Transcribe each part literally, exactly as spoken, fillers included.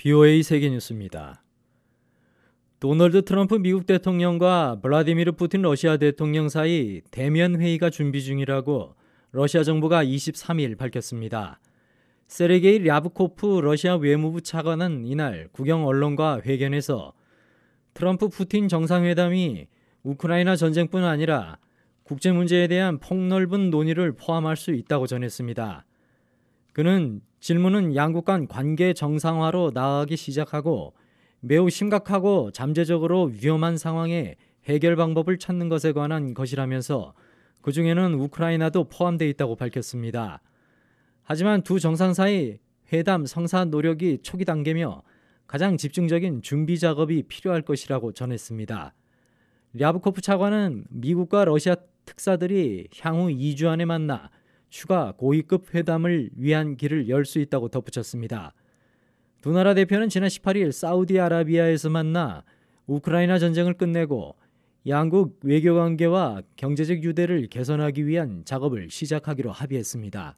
비오에이 세계뉴스입니다. 도널드 트럼프 미국 대통령과 블라디미르 푸틴 러시아 대통령 사이 대면 회의가 준비 중이라고 러시아 정부가 이십삼 일 밝혔습니다. 세르게이 랴브코프 러시아 외무부 차관은 이날 국영 언론과 회견에서 트럼프 푸틴 정상회담이 우크라이나 전쟁뿐 아니라 국제 문제에 대한 폭넓은 논의를 포함할 수 있다고 전했습니다. 그는 질문은 양국 간 관계 정상화로 나아가기 시작하고 매우 심각하고 잠재적으로 위험한 상황에 해결 방법을 찾는 것에 관한 것이라면서 그 중에는 우크라이나도 포함되어 있다고 밝혔습니다. 하지만 두 정상 사이 회담 성사 노력이 초기 단계며 가장 집중적인 준비 작업이 필요할 것이라고 전했습니다. 랴브코프 차관은 미국과 러시아 특사들이 향후 이 주 안에 만나 추가 고위급 회담을 위한 길을 열 수 있다고 덧붙였습니다. 두 나라 대표는 지난 십팔 일 사우디아라비아에서 만나 우크라이나 전쟁을 끝내고 양국 외교관계와 경제적 유대를 개선하기 위한 작업을 시작하기로 합의했습니다.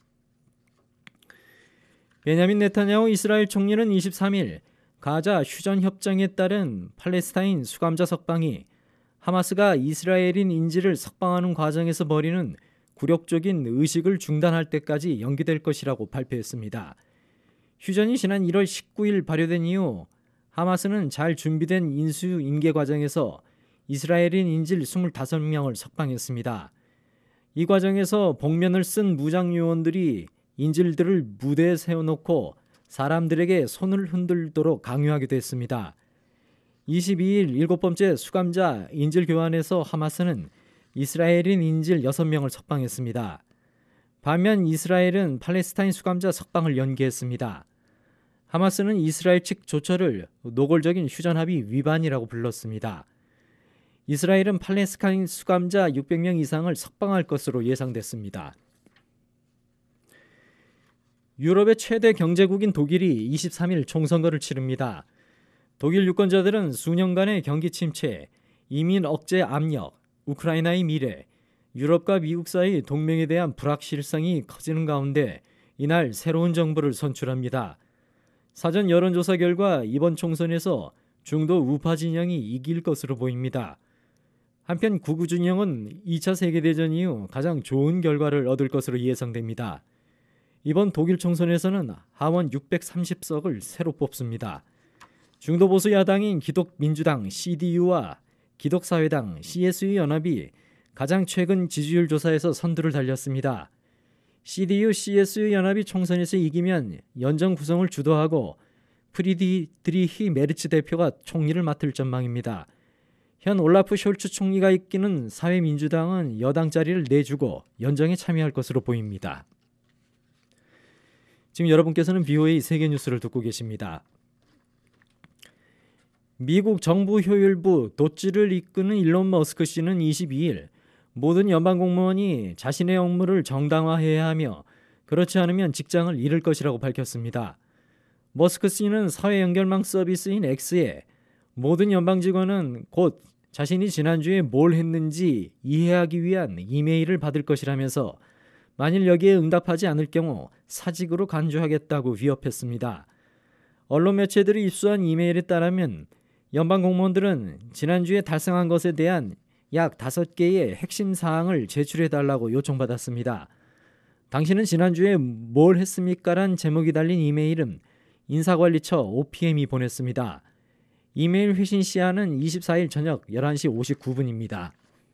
베냐민 네타냐후 이스라엘 총리는 이십삼 일 가자 휴전 협정에 따른 팔레스타인 수감자 석방이 하마스가 이스라엘인 인질을 석방하는 과정에서 벌이는 굴욕적인 의식을 중단할 때까지 연기될 것이라고 발표했습니다. 휴전이 지난 일월 십구 일 발효된 이후 하마스는 잘 준비된 인수 인계 과정에서 이스라엘인 인질 이십오 명을 석방했습니다. 이 과정에서 복면을 쓴 무장 요원들이 인질들을 무대에 세워놓고 사람들에게 손을 흔들도록 강요하기도 했습니다. 이십이 일 일곱 번째 수감자 인질 교환에서 하마스는 이스라엘인 인질 여섯 명을 석방했습니다. 반면 이스라엘은 팔레스타인 수감자 석방을 연기했습니다. 하마스는 이스라엘 측 조처를 노골적인 휴전 합의 위반이라고 불렀습니다. 이스라엘은 팔레스타인 수감자 육백 명 이상을 석방할 것으로 예상됐습니다. 유럽의 최대 경제국인 독일이 이십삼 일 총선거를 치릅니다. 독일 유권자들은 수년간의 경기 침체, 이민 억제 압력, 우크라이나의 미래, 유럽과 미국 사이 동맹에 대한 불확실성이 커지는 가운데 이날 새로운 정부를 선출합니다. 사전 여론조사 결과 이번 총선에서 중도 우파 진영이 이길 것으로 보입니다. 한편 극우 진영은 이 차 세계대전 이후 가장 좋은 결과를 얻을 것으로 예상됩니다. 이번 독일 총선에서는 하원 육백삼십 석을 새로 뽑습니다. 중도 보수 야당인 기독민주당 씨디유와 기독사회당 씨에스유 연합이 가장 최근 지지율 조사에서 선두를 달렸습니다. 씨디유 씨에스유 연합이 총선에서 이기면 연정 구성을 주도하고 프리드리히 메르츠 대표가 총리를 맡을 전망입니다. 현 올라프 숄츠 총리가 이끄는 사회민주당은 여당 자리를 내주고 연정에 참여할 것으로 보입니다. 지금 여러분께서는 비오에이 세계뉴스를 듣고 계십니다. 미국 정부 효율부 도찌를 이끄는 일론 머스크 씨는 이십이 일 모든 연방 공무원이 자신의 업무를 정당화해야 하며 그렇지 않으면 직장을 잃을 것이라고 밝혔습니다. 머스크 씨는 사회 연결망 서비스인 X에 모든 연방 직원은 곧 자신이 지난주에 뭘 했는지 이해하기 위한 이메일을 받을 것이라면서 만일 여기에 응답하지 않을 경우 사직으로 간주하겠다고 위협했습니다. 언론 매체들이 입수한 이메일에 따르면 연방 공무원들은 지난주에 달성한 것에 대한 약 다섯 개의 핵심 사항을 제출해달라고 요청받았습니다. 당신은 지난주에 뭘 했습니까? 란 제목이 달린 이메일은 인사관리처 오피엠이 보냈습니다. 이메일 회신 시한은 이십사 일 저녁 열한 시 오십구 분입니다.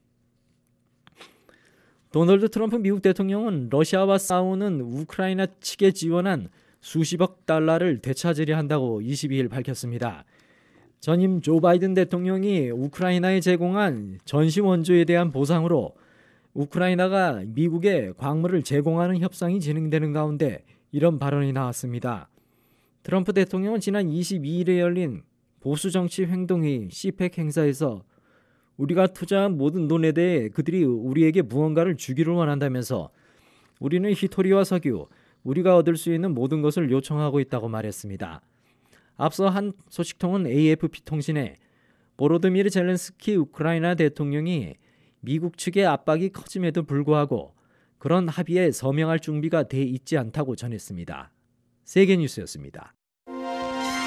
도널드 트럼프 미국 대통령은 러시아와 싸우는 우크라이나 측에 지원한 수십억 달러를 되찾으려 한다고 이십이 일 밝혔습니다. 전임 조 바이든 대통령이 우크라이나에 제공한 전시 원조에 대한 보상으로 우크라이나가 미국에 광물을 제공하는 협상이 진행되는 가운데 이런 발언이 나왔습니다. 트럼프 대통령은 지난 이십이 일에 열린 보수정치 행동회의 씨팩 행사에서 우리가 투자한 모든 돈에 대해 그들이 우리에게 무언가를 주기를 원한다면서 우리는 희토리와 석유, 우리가 얻을 수 있는 모든 것을 요청하고 있다고 말했습니다. 앞서 한 소식통은 에이에프피 통신에 보로드미르 젤렌스키 우크라이나 대통령이 미국 측의 압박이 커짐에도 불구하고 그런 합의에 서명할 준비가 돼 있지 않다고 전했습니다. 세계뉴스였습니다.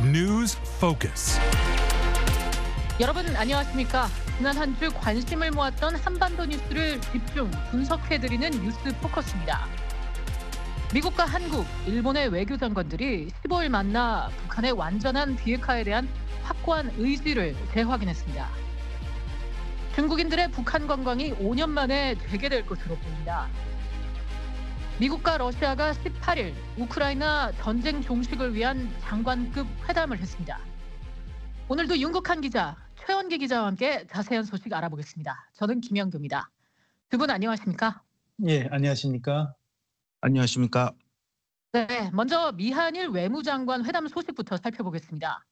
News Focus. 여러분 안녕하십니까? 지난 한 주 관심을 모았던 한반도 뉴스를 집중 분석해드리는 뉴스 포커스입니다. 미국과 한국, 일본의 외교장관들이 십오일 만나 북한의 완전한 비핵화에 대한 확고한 의지를 재확인했습니다. 중국인들의 북한 관광이 오 년 만에 재개될 것으로 보입니다. 미국과 러시아가 십팔일 우크라이나 전쟁 종식을 위한 장관급 회담을 했습니다. 오늘도 윤국한 기자, 최원기 기자와 함께 자세한 소식 알아보겠습니다. 저는 김영규입니다. 두 분 안녕하십니까? 예, 안녕하십니까? 안녕하십니까? 네, 먼저 미한일 외무장관 회담 소식부터 살펴보겠습니다.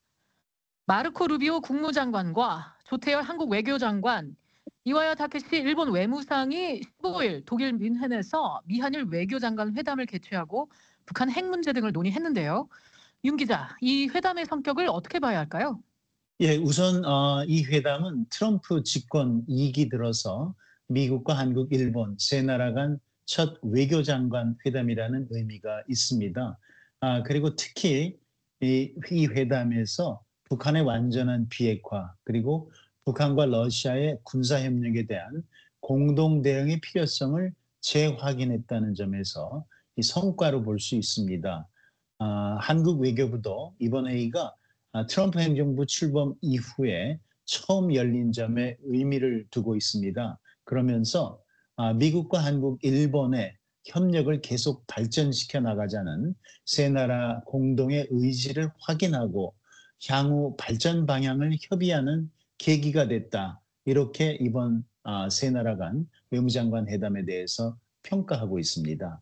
마르코 루비오 국무장관과 조태열 한국 외교장관, 이와야 다케시 일본 외무상이 십오일 독일 뮌헨에서 미한일 외교장관 회담을 개최하고 북한 핵 문제 등을 논의했는데요. 윤 기자, 이 회담의 성격을 어떻게 봐야 할까요? 예, 우선 어, 이 회담은 트럼프 집권 이 기 들어서 미국과 한국, 일본 세 나라 간 첫 외교장관 회담이라는 의미가 있습니다. 아, 그리고 특히 이, 이 회담에서 북한의 완전한 비핵화, 그리고 북한과 러시아의 군사협력에 대한 공동 대응의 필요성을 재확인했다는 점에서 이 성과로 볼 수 있습니다. 아, 한국 외교부도 이번 회의가 아, 트럼프 행정부 출범 이후에 처음 열린 점에 의미를 두고 있습니다. 그러면서 아, 미국과 한국, 일본의 협력을 계속 발전시켜 나가자는 세 나라 공동의 의지를 확인하고 향후 발전 방향을 협의하는 계기가 됐다. 이렇게 이번 아, 세 나라 간 외무장관 회담에 대해서 평가하고 있습니다.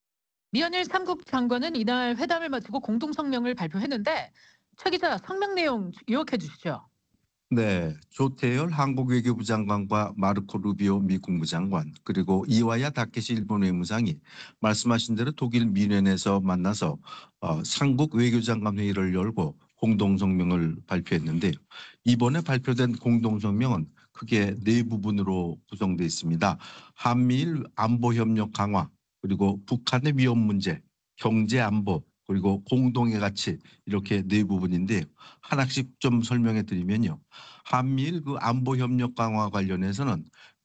미한일 삼국 장관은 이날 회담을 마치고 공동 성명을 발표했는데 최 기자, 성명 내용 요약해 주시죠. 네, 조태열 한국 외교부 장관과 마르코 루비오 미 국무장관 그리고 이와야 다케시 일본 외무상이 말씀하신 대로 독일 뮌헨에서 만나서 어, 삼국 외교장관 회의를 열고 공동 성명을 발표했는데요. 이번에 발표된 공동 성명은 크게 네 부분으로 구성되어 있습니다. 한미일 안보 협력 강화, 그리고 북한의 위험 문제, 경제 안보, 그리고 공동의 가치, 이렇게 네 부분인데요. 하나씩 좀 설명해 드리면요. 한미일 그 안보 협력 강화 관련해서는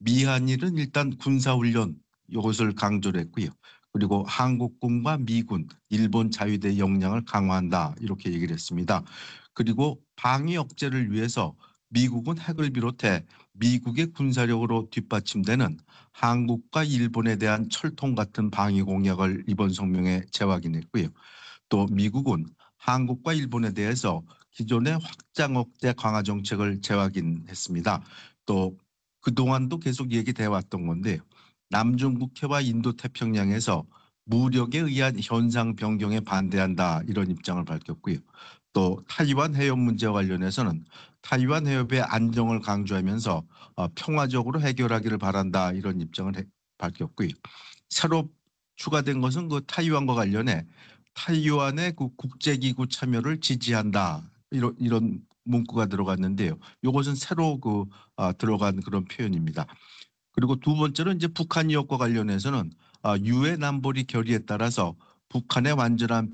미한일은 일단 군사훈련 이것을 강조를 했고요. 그리고 한국군과 미군, 일본 자위대 역량을 강화한다 이렇게 얘기를 했습니다. 그리고 방위 억제를 위해서 미국은 핵을 비롯해 미국의 군사력으로 뒷받침되는 한국과 일본에 대한 철통 같은 방위 공약을 이번 성명에 재확인했고요. 또 미국은 한국과 일본에 대해서 기존의 확장 억제 강화 정책을 재확인했습니다. 또 그동안도 계속 얘기돼 왔던 건데요. 남중국해와 인도태평양에서 무력에 의한 현상 변경에 반대한다 이런 입장을 밝혔고요. 또 타이완 해협 문제와 관련해서는 타이완 해협의 안정을 강조하면서 평화적으로 해결하기를 바란다 이런 입장을 밝혔고요. 새로 추가된 것은 그 타이완과 관련해 타이완의 그 국제기구 참여를 지지한다 이런 이런 문구가 들어갔는데요. 이것은 새로 그 아, 들어간 그런 표현입니다. 그리고 두 번째는 이제 북한 위협과 관련해서는 아, 유엔 안보리 결의에 따라서 북한의 완전한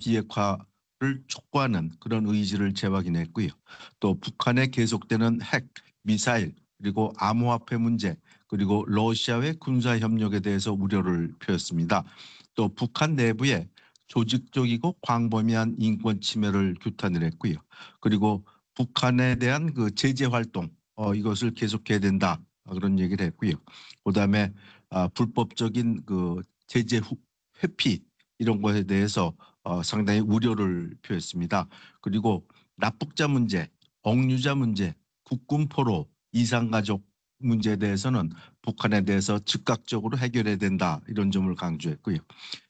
비핵화를 촉구하는 그런 의지를 재확인했고요. 또 북한의 계속되는 핵, 미사일, 그리고 암호화폐 문제, 그리고 러시아의 군사 협력에 대해서 우려를 표했습니다. 또 북한 내부에 조직적이고 광범위한 인권 침해를 규탄을 했고요. 그리고 북한에 대한 그 제재 활동 어, 이것을 계속해야 된다 그런 얘기를 했고요. 그다음에 아, 불법적인 그 제재 후, 회피 이런 것에 대해서 어, 상당히 우려를 표했습니다. 그리고 납북자 문제, 억류자 문제, 국군 포로, 이산가족 문제에 대해서는 북한에 대해서 즉각적으로 해결해야 된다 이런 점을 강조했고요.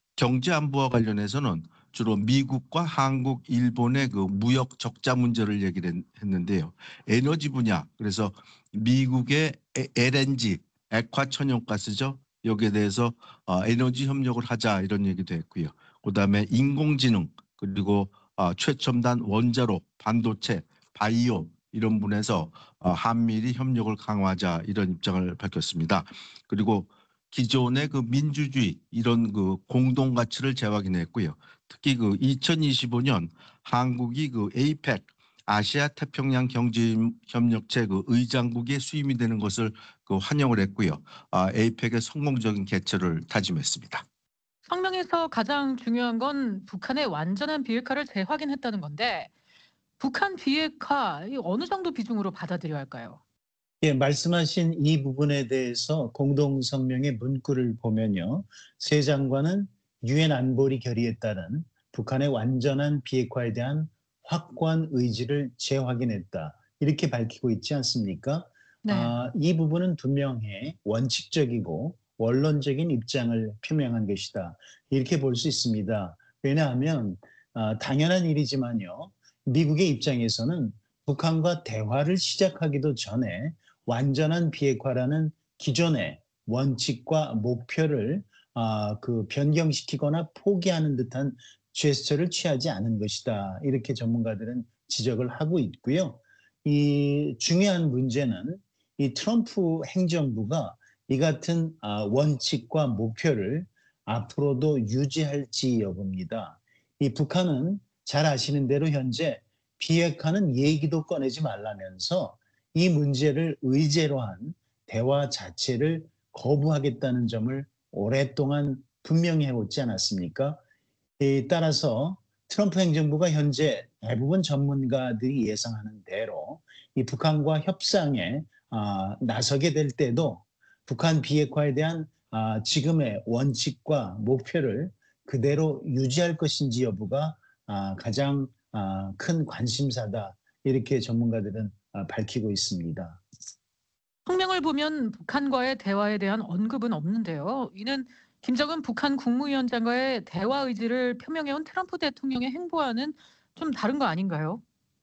경제 안보와 관련해서는 주로 미국과 한국, 일본의 그 무역 적자 문제를 얘기를 했는데요. 에너지 분야, 그래서 미국의 엘엔지, 액화천연가스죠. 여기에 대해서 에너지 협력을 하자 이런 얘기도 했고요. 그다음에 인공지능 그리고 최첨단 원자로, 반도체, 바이오 이런 분에서 한미일이 협력을 강화하자 이런 입장을 밝혔습니다. 그리고 기존의 그 민주주의 이런 그 공동 가치를 재확인했고요. 특히 그 이천이십오 년 한국이 그 에이펙 아시아 태평양 경제협력체 그 의장국의 수임이 되는 것을 그 환영을 했고요. 아, 에이펙의 성공적인 개최를 다짐했습니다. 성명에서 가장 중요한 건 북한의 완전한 비핵화를 재확인했다는 건데 북한 비핵화 이 어느 정도 비중으로 받아들여야 할까요? 예, 말씀하신 이 부분에 대해서 공동성명의 문구를 보면요. 세 장관은 유엔 안보리 결의에 따른 북한의 완전한 비핵화에 대한 확고한 의지를 재확인했다. 이렇게 밝히고 있지 않습니까? 네. 아, 이 부분은 분명히 원칙적이고 원론적인 입장을 표명한 것이다. 이렇게 볼 수 있습니다. 왜냐하면 아, 당연한 일이지만요. 미국의 입장에서는 북한과 대화를 시작하기도 전에 완전한 비핵화라는 기존의 원칙과 목표를 아, 그 변경시키거나 포기하는 듯한 제스처를 취하지 않은 것이다. 이렇게 전문가들은 지적을 하고 있고요. 이 중요한 문제는 이 트럼프 행정부가 이 같은 아, 원칙과 목표를 앞으로도 유지할지 여부입니다. 이 북한은 잘 아시는 대로 현재 비핵화는 얘기도 꺼내지 말라면서 이 문제를 의제로 한 대화 자체를 거부하겠다는 점을 오랫동안 분명히 해오지 않았습니까? 에 따라서 트럼프 행정부가 현재 대부분 전문가들이 예상하는 대로 이 북한과 협상에 아, 나서게 될 때도 북한 비핵화에 대한 아, 지금의 원칙과 목표를 그대로 유지할 것인지 여부가 아, 가장 아, 큰 관심사다. 이렇게 전문가들은 아, 밝히고 있습니다. 성명을 보면 북한과의 대화에 대한 언급은 없는데요. 이는 김정은 북한 국무위원장과의 대화 의지를 표명해온 트럼프 대통령의 행보와는 좀 다른 거 아닌가요?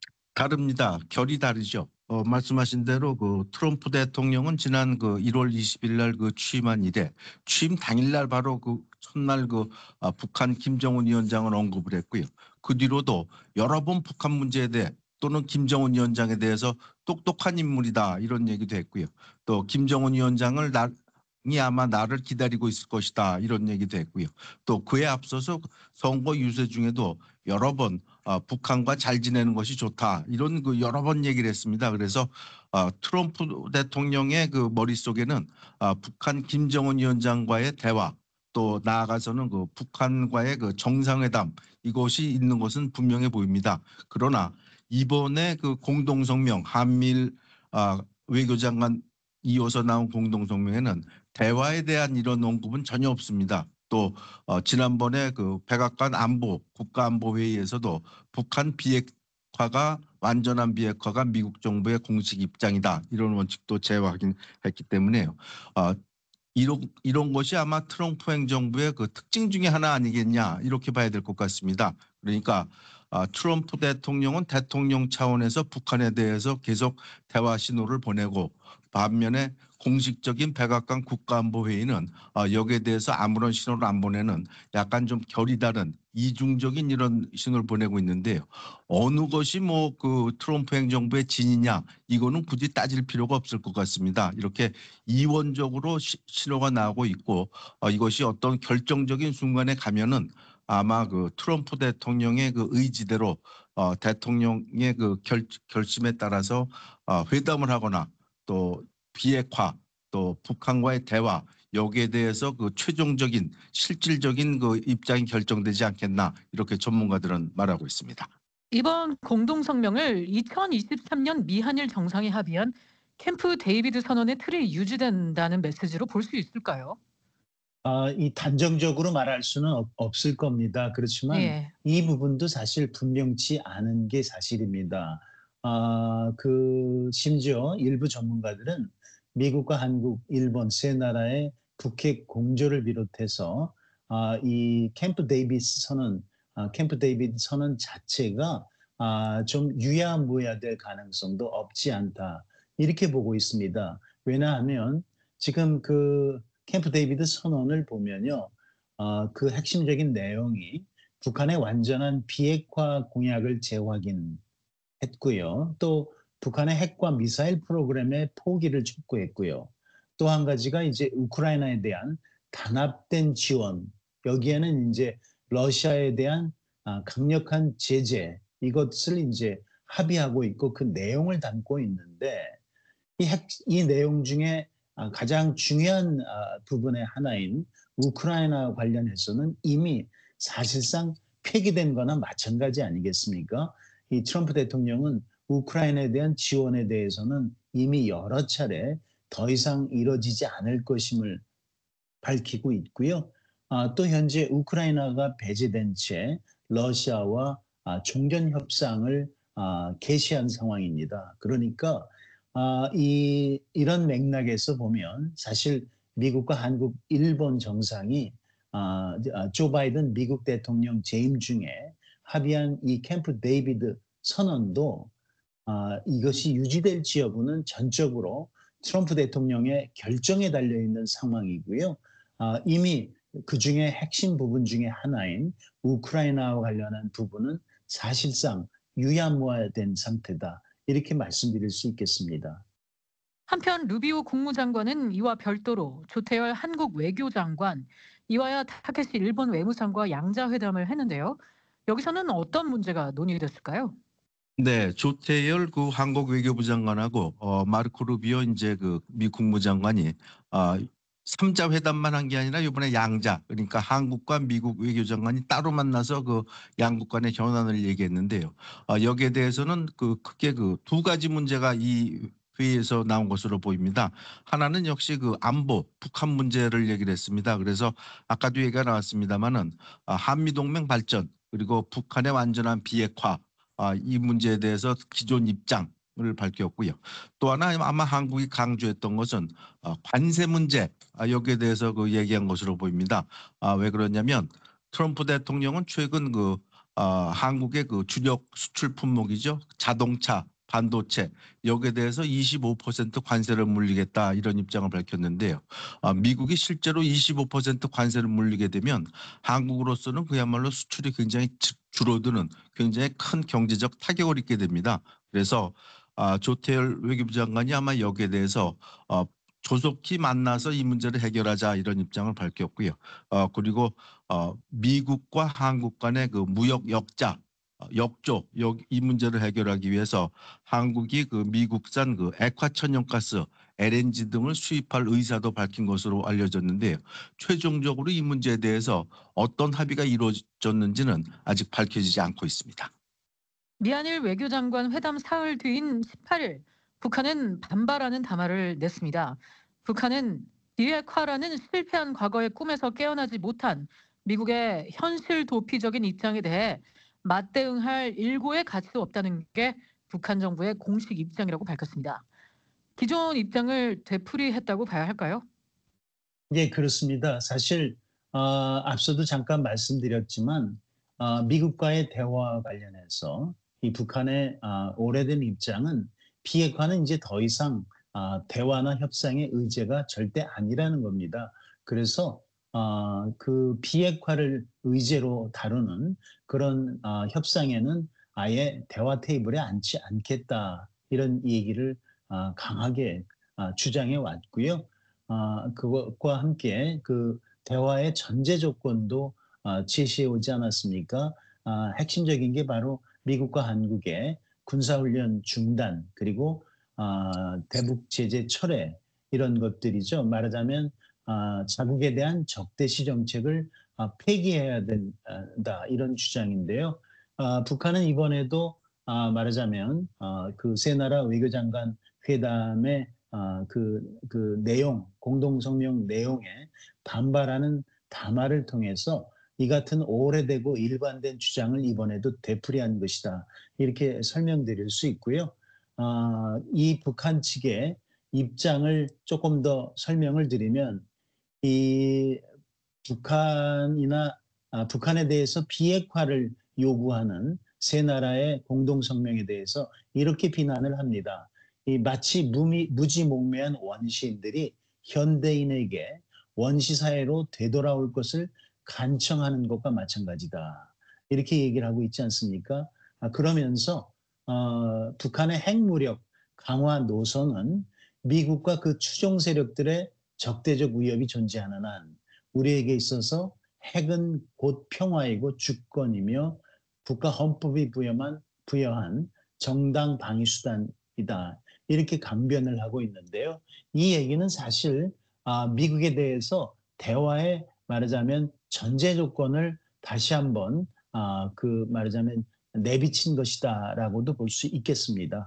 다릅니다. 결이 다르죠. 어, 말씀하신 대로 그 트럼프 대통령은 지난 그 일월 이십일 날 그 취임한 이래 취임 당일날 바로 그 첫날 그 아, 북한 김정은 위원장을 언급을 했고요. 그 뒤로도 여러 번 북한 문제에 대해 또는 김정은 위원장에 대해서 똑똑한 인물이다 이런 얘기도 했고요. 또 김정은 위원장을 나, 이 아마 나를 기다리고 있을 것이다 이런 얘기도 했고요. 또 그에 앞서서 선거 유세 중에도 여러 번 어, 북한과 잘 지내는 것이 좋다 이런 그 여러 번 얘기를 했습니다. 그래서 어, 트럼프 대통령의 그 머릿속에는 어, 북한 김정은 위원장과의 대화 또 나아가서는 그 북한과의 그 정상회담 이것이 있는 것은 분명해 보입니다. 그러나 이번에 그 공동성명 한미일 어, 외교장관 이어서 나온 공동성명에는 대화에 대한 이런 언급은 전혀 없습니다. 또 어, 지난번에 그 백악관 안보 국가안보 회의에서도 북한 비핵화가 완전한 비핵화가 미국 정부의 공식 입장이다 이런 원칙도 재확인했기 때문에요. 어, 이런 이런 것이 아마 트럼프 행정부의 그 특징 중에 하나 아니겠냐 이렇게 봐야 될 것 같습니다. 그러니까 아, 트럼프 대통령은 대통령 차원에서 북한에 대해서 계속 대화 신호를 보내고 반면에 공식적인 백악관 국가안보회의는 아, 여기에 대해서 아무런 신호를 안 보내는 약간 좀 결이 다른 이중적인 이런 신호를 보내고 있는데요. 어느 것이 뭐 그 트럼프 행정부의 진이냐 이거는 굳이 따질 필요가 없을 것 같습니다. 이렇게 이원적으로 시, 신호가 나오고 있고 어, 이것이 어떤 결정적인 순간에 가면은 아마 그 트럼프 대통령의 그 의지대로 어, 대통령의 그 결, 결심에 따라서 어, 회담을 하거나 또 비핵화 또 북한과의 대화 여기에 대해서 그 최종적인 실질적인 그 입장이 결정되지 않겠나 이렇게 전문가들은 말하고 있습니다. 이번 공동성명을 이천이십삼 년 미한일 정상이 합의한 캠프 데이비드 선언의 틀이 유지된다는 메시지로 볼 수 있을까요? 아, 이 단정적으로 말할 수는 없, 없을 겁니다. 그렇지만 예. 이 부분도 사실 분명치 않은 게 사실입니다. 아, 그 심지어 일부 전문가들은 미국과 한국, 일본 세 나라의 북핵 공조를 비롯해서 아, 이 캠프 데이비스 선언, 아, 캠프 데이비드 선언 자체가 아, 좀 유야무야될 가능성도 없지 않다. 이렇게 보고 있습니다. 왜냐하면 지금 그 캠프 데이비드 선언을 보면요. 어, 그 핵심적인 내용이 북한의 완전한 비핵화 공약을 재확인했고요. 또 북한의 핵과 미사일 프로그램의 포기를 촉구했고요. 또 한 가지가 이제 우크라이나에 대한 단합된 지원, 여기에는 이제 러시아에 대한 아, 강력한 제재, 이것을 이제 합의하고 있고 그 내용을 담고 있는데 이, 핵, 이 내용 중에 아, 가장 중요한 아, 부분의 하나인 우크라이나 관련해서는 이미 사실상 폐기된 거나 마찬가지 아니겠습니까? 이 트럼프 대통령은 우크라이나에 대한 지원에 대해서는 이미 여러 차례 더 이상 이뤄지지 않을 것임을 밝히고 있고요. 아, 또 현재 우크라이나가 배제된 채 러시아와 아, 종전 협상을 아, 개시한 상황입니다. 그러니까 아, 이, 이런 맥락에서 보면 사실 미국과 한국, 일본 정상이 아, 아, 조 바이든 미국 대통령 재임 중에 합의한 이 캠프 데이비드 선언도 아, 이것이 유지될지 여부는 전적으로 트럼프 대통령의 결정에 달려 있는 상황이고요. 아, 이미 그 중에 핵심 부분 중에 하나인 우크라이나와 관련한 부분은 사실상 유야무화된 상태다. 이렇게 말씀드릴 수 있겠습니다. 한편 루비오 국무장관은 이와 별도로 조태열 한국 외교장관, 이와야 타케시 일본 외무상과 양자회담을 했는데요. 여기서는 어떤 문제가 논의됐을까요? 네, 조태열 그 한국 외교부 장관하고 어, 마르코 루비오 이제 그 미 국무장관이 어, 삼자 회담만 한 게 아니라 이번에 양자, 그러니까 한국과 미국 외교장관이 따로 만나서 그 양국 간의 현안을 얘기했는데요. 어, 여기에 대해서는 그 크게 그 두 가지 문제가 이 회의에서 나온 것으로 보입니다. 하나는 역시 그 안보, 북한 문제를 얘기를 했습니다. 그래서 아까도 얘기가 나왔습니다만은 아, 한미동맹 발전 그리고 북한의 완전한 비핵화 아, 이 문제에 대해서 기존 입장을 밝혔고요. 또 하나 아마 한국이 강조했던 것은 어, 관세 문제 아, 여기에 대해서 그 얘기한 것으로 보입니다. 아, 왜 그러냐면 트럼프 대통령은 최근 그 아, 한국의 그 주력 수출 품목이죠. 자동차, 반도체 여기에 대해서 이십오 퍼센트 관세를 물리겠다 이런 입장을 밝혔는데요. 아, 미국이 실제로 이십오 퍼센트 관세를 물리게 되면 한국으로서는 그야말로 수출이 굉장히 줄어드는 굉장히 큰 경제적 타격을 입게 됩니다. 그래서 아, 조태열 외교부 장관이 아마 여기에 대해서 어, 조속히 만나서 이 문제를 해결하자 이런 입장을 밝혔고요. 어, 그리고 어, 미국과 한국 간의 그 무역 역자, 어, 역조, 역, 이 문제를 해결하기 위해서 한국이 그 미국산 그 액화천연가스, 엘엔지 등을 수입할 의사도 밝힌 것으로 알려졌는데요. 최종적으로 이 문제에 대해서 어떤 합의가 이루어졌는지는 아직 밝혀지지 않고 있습니다. 미한일 외교장관 회담 사흘 뒤인 십팔 일 북한은 반발하는 담화를 냈습니다. 북한은 비핵화라는 실패한 과거의 꿈에서 깨어나지 못한 미국의 현실 도피적인 입장에 대해 맞대응할 일고의 가치도 없다는 게 북한 정부의 공식 입장이라고 밝혔습니다. 기존 입장을 되풀이했다고 봐야 할까요? 예, 그렇습니다. 사실 어, 앞서도 잠깐 말씀드렸지만 어, 미국과의 대화와 관련해서 이 북한의 어, 오래된 입장은 비핵화는 이제 더 이상 어, 대화나 협상의 의제가 절대 아니라는 겁니다. 그래서 어, 그 비핵화를 의제로 다루는 그런 어, 협상에는 아예 대화 테이블에 앉지 않겠다 이런 얘기를 어, 강하게 어, 주장해 왔고요. 아, 그것과 함께 그 대화의 전제 조건도 아, 제시해 오지 않았습니까? 아, 핵심적인 게 바로 미국과 한국의 군사훈련 중단 그리고 아, 대북 제재 철회 이런 것들이죠. 말하자면 아, 자국에 대한 적대시 정책을 아, 폐기해야 된다 이런 주장인데요. 아, 북한은 이번에도 아, 말하자면 아, 그 세 나라 외교장관 회담에 아, 그, 그 내용, 공동성명 내용에 반발하는 담화를 통해서 이 같은 오래되고 일관된 주장을 이번에도 되풀이한 것이다. 이렇게 설명드릴 수 있고요. 아, 이 북한 측의 입장을 조금 더 설명을 드리면 이 북한이나 아, 북한에 대해서 비핵화를 요구하는 세 나라의 공동성명에 대해서 이렇게 비난을 합니다. 이 마치 무미, 무지몽매한 원시인들이 현대인에게 원시사회로 되돌아올 것을 간청하는 것과 마찬가지다. 이렇게 얘기를 하고 있지 않습니까? 아, 그러면서 어, 북한의 핵무력 강화 노선은 미국과 그 추종 세력들의 적대적 위협이 존재하는 한 우리에게 있어서 핵은 곧 평화이고 주권이며 국가 헌법이 부여한, 부여한 정당 방위 수단이다. 이렇게 강변을 하고 있는데요. 이 얘기는 사실 아, 미국에 대해서 대화에 말하자면 전제 조건을 다시 한번 아, 그 말하자면 내비친 것이다라고도 볼 수 있겠습니다.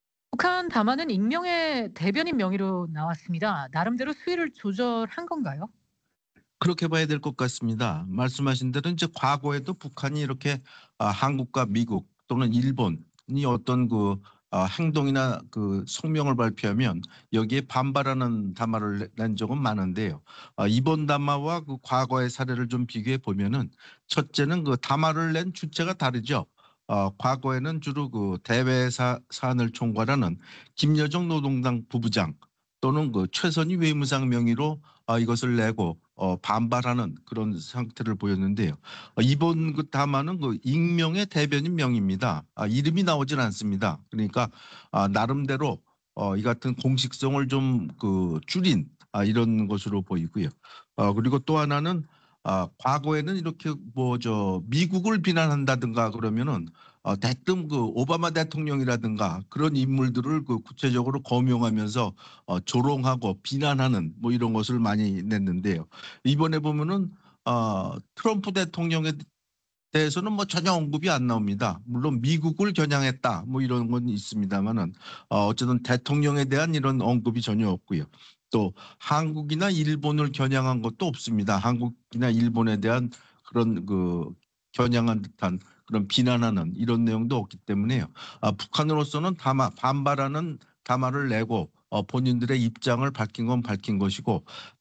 북한 담화는 익명의 대변인 명의로 나왔습니다. 나름대로 수위를 조절한 건가요? 그렇게 봐야 될 것 같습니다. 말씀하신 대로 이제 과거에도 북한이 이렇게 아, 한국과 미국 또는 일본이 어떤 그 아, 행동이나 그 성명을 발표하면 여기에 반발하는 담화를 내- 낸 적은 많은데요. 아, 이번 담화와 그 과거의 사례를 좀 비교해 보면은 첫째는 그 담화를 낸 주체가 다르죠. 어, 과거에는 주로 그 대외사 사안을 총괄하는 김여정 노동당 부부장 또는 그 최선희 외무상 명의로 아, 이것을 내고 어, 반발하는 그런 상태를 보였는데요. 어, 이번 그 담화는 그 익명의 대변인 명입니다. 아, 이름이 나오진 않습니다. 그러니까 아, 나름대로 어, 이 같은 공식성을 좀 그 줄인 아, 이런 것으로 보이고요. 어, 그리고 또 하나는 아, 과거에는 이렇게 뭐 저 미국을 비난한다든가 그러면은 어, 대뜸 그 오바마 대통령이라든가 그런 인물들을 그 구체적으로 거명하면서 어, 조롱하고 비난하는 뭐 이런 것을 많이 냈는데요. 이번에 보면은 어, 트럼프 대통령에 대해서는 뭐 전혀 언급이 안 나옵니다. 물론 미국을 겨냥했다 뭐 이런 건 있습니다만은 어, 어쨌든 대통령에 대한 이런 언급이 전혀 없고요. 또 한국이나 일본을 겨냥한 것도 없습니다. 한국이나 일본에 대한 그런 그 겨냥한 듯한 그런 비난하는 이런 내용도 없기 때문에요. 아, 북한으로서는 담화 반발하는 담화를 내고 어, 본인들의 입장을 밝힌 건 밝힌 것이고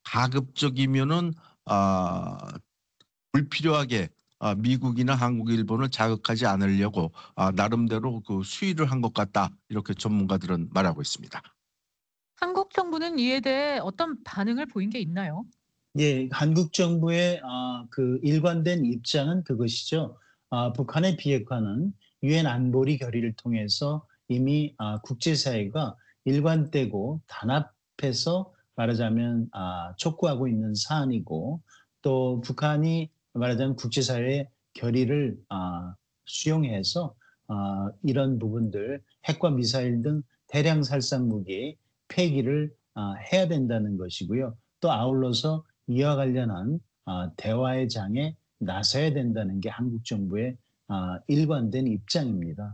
가급적이면은 아, 불필요하게 아, 미국이나 한국, 일본을 자극하지 않으려고 아, 나름대로 그 수위를 한 것 같다. 이렇게 전문가들은 말하고 있습니다. 한국 정부는 이에 대해 어떤 반응을 보인 게 있나요? 예, 한국 정부의 아, 그 일관된 입장은 그것이죠. 아, 북한의 비핵화는 유엔 안보리 결의를 통해서 이미 아, 국제사회가 일관되고 단합해서 말하자면 아, 촉구하고 있는 사안이고 또 북한이 말하자면 국제사회의 결의를 아, 수용해서 아, 이런 부분들 핵과 미사일 등 대량 살상 무기 폐기를 아, 해야 된다는 것이고요. 또 아울러서 이와 관련한 아, 대화의 장에 나서야 된다는 게 한국 정부의 아, 일관된 입장입니다.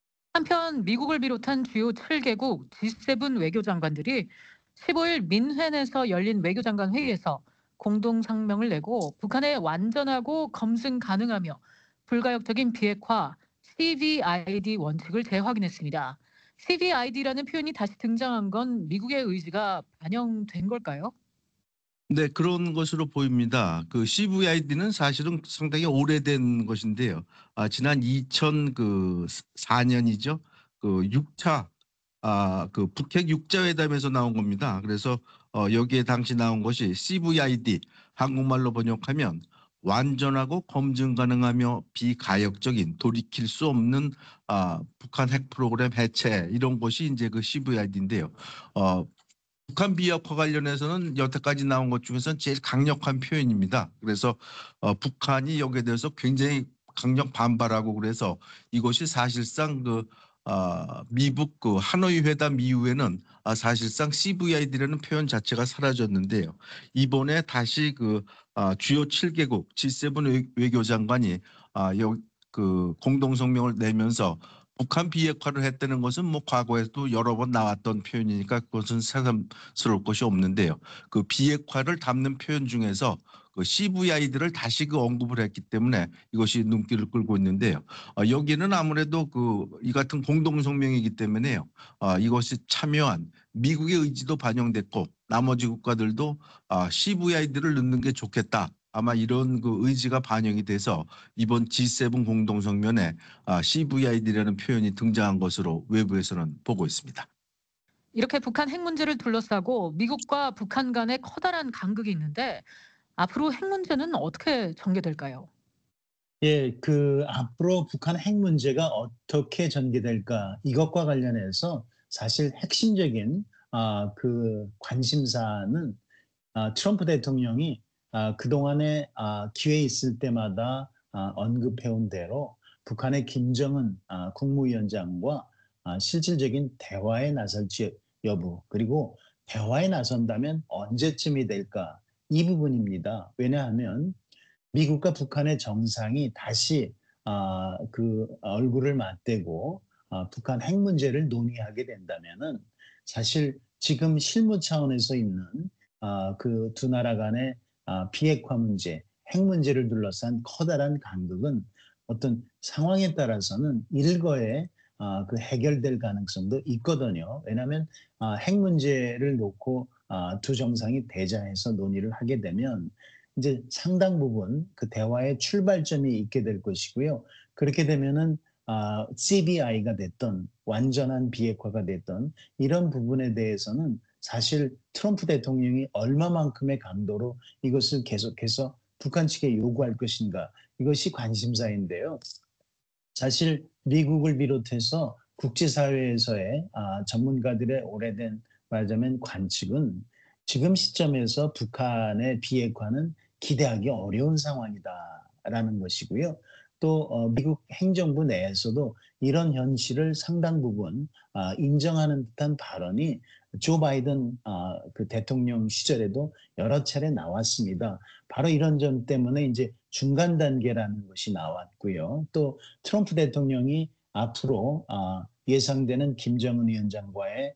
한편 미국을 비롯한 주요 칠 개국 지 세븐 외교장관들이 십오 일 민헨에서 열린 외교장관 회의에서 공동 성명을 내고 북한의 완전하고 검증 가능하며 불가역적인 비핵화 씨브이아이디 원칙을 재확인했습니다. 씨브이아이디라는 표현이 다시 등장한 건 미국의 의지가 반영된 걸까요? 네, 그런 것으로 보입니다. 그 씨브이아이디는 사실은 상당히 오래된 것인데요. 아, 지난 이천사 년이죠. 그 육 차 아, 그 북핵 육 자 회담에서 나온 겁니다. 그래서 어, 여기에 당시 나온 것이 씨브이아이디 한국말로 번역하면 완전하고 검증 가능하며 비가역적인 돌이킬 수 없는 아, 북한 핵 프로그램 해체 이런 것이 이제 그 씨브이아이디인데요. 어, 북한 비핵화 관련해서는 여태까지 나온 것 중에서는 제일 강력한 표현입니다. 그래서 어, 북한이 여기에 대해서 굉장히 강력 반발하고 그래서 이것이 사실상 그 어, 미북 그 하노이 회담 이후에는 아, 사실상 씨브이아이디라는 표현 자체가 사라졌는데요. 이번에 다시 그 아, 주요 칠 개국 지 세븐 외- 외교장관이 아, 여, 그 공동 성명을 내면서 북한 비핵화를 했다는 것은 뭐 과거에도 여러 번 나왔던 표현이니까 그것은 새삼스러울 것이 없는데요. 그 비핵화를 담는 표현 중에서 그 씨브이아이디를 다시 그 언급을 했기 때문에 이것이 눈길을 끌고 있는데요. 어, 여기는 아무래도 그 이 같은 공동 성명이기 때문에요. 어, 이것이 참여한 미국의 의지도 반영됐고 나머지 국가들도 아, 씨브이아이디를 넣는 게 좋겠다. 아마 이런 그 의지가 반영이 돼서 이번 지 세븐 공동성명에 아, 씨브이아이디라는 표현이 등장한 것으로 외부에서는 보고 있습니다. 이렇게 북한 핵 문제를 둘러싸고 미국과 북한 간에 커다란 간극이 있는데 앞으로 핵 문제는 어떻게 전개될까요? 예, 그 앞으로 북한 핵 문제가 어떻게 전개될까 이것과 관련해서 사실 핵심적인 아, 그 관심사는 아, 트럼프 대통령이 아, 그동안에 아, 기회 있을 때마다 아, 언급해온 대로 북한의 김정은 아, 국무위원장과 아, 실질적인 대화에 나설지 여부, 그리고 대화에 나선다면 언제쯤이 될까, 이 부분입니다. 왜냐하면 미국과 북한의 정상이 다시 아, 그 얼굴을 맞대고 아, 북한 핵 문제를 논의하게 된다면은 사실 지금 실무 차원에서 있는 아, 그 두 나라 간의 아, 비핵화 문제, 핵 문제를 둘러싼 커다란 간극은 어떤 상황에 따라서는 일거에 아, 그 해결될 가능성도 있거든요. 왜냐하면 아, 핵 문제를 놓고 아, 두 정상이 대자해서 논의를 하게 되면 이제 상당 부분 그 대화의 출발점이 있게 될 것이고요. 그렇게 되면은 아, 씨비아이가 됐던 완전한 비핵화가 됐던 이런 부분에 대해서는 사실 트럼프 대통령이 얼마만큼의 강도로 이것을 계속해서 북한 측에 요구할 것인가, 이것이 관심사인데요. 사실 미국을 비롯해서 국제사회에서의 아, 전문가들의 오래된 말하자면 관측은 지금 시점에서 북한의 비핵화는 기대하기 어려운 상황이다라는 것이고요. 또 어, 미국 행정부 내에서도 이런 현실을 상당 부분 아, 인정하는 듯한 발언이 조 바이든 아, 그 대통령 시절에도 여러 차례 나왔습니다. 바로 이런 점 때문에 이제 중간 단계라는 것이 나왔고요. 또 트럼프 대통령이 앞으로 아, 예상되는 김정은 위원장과의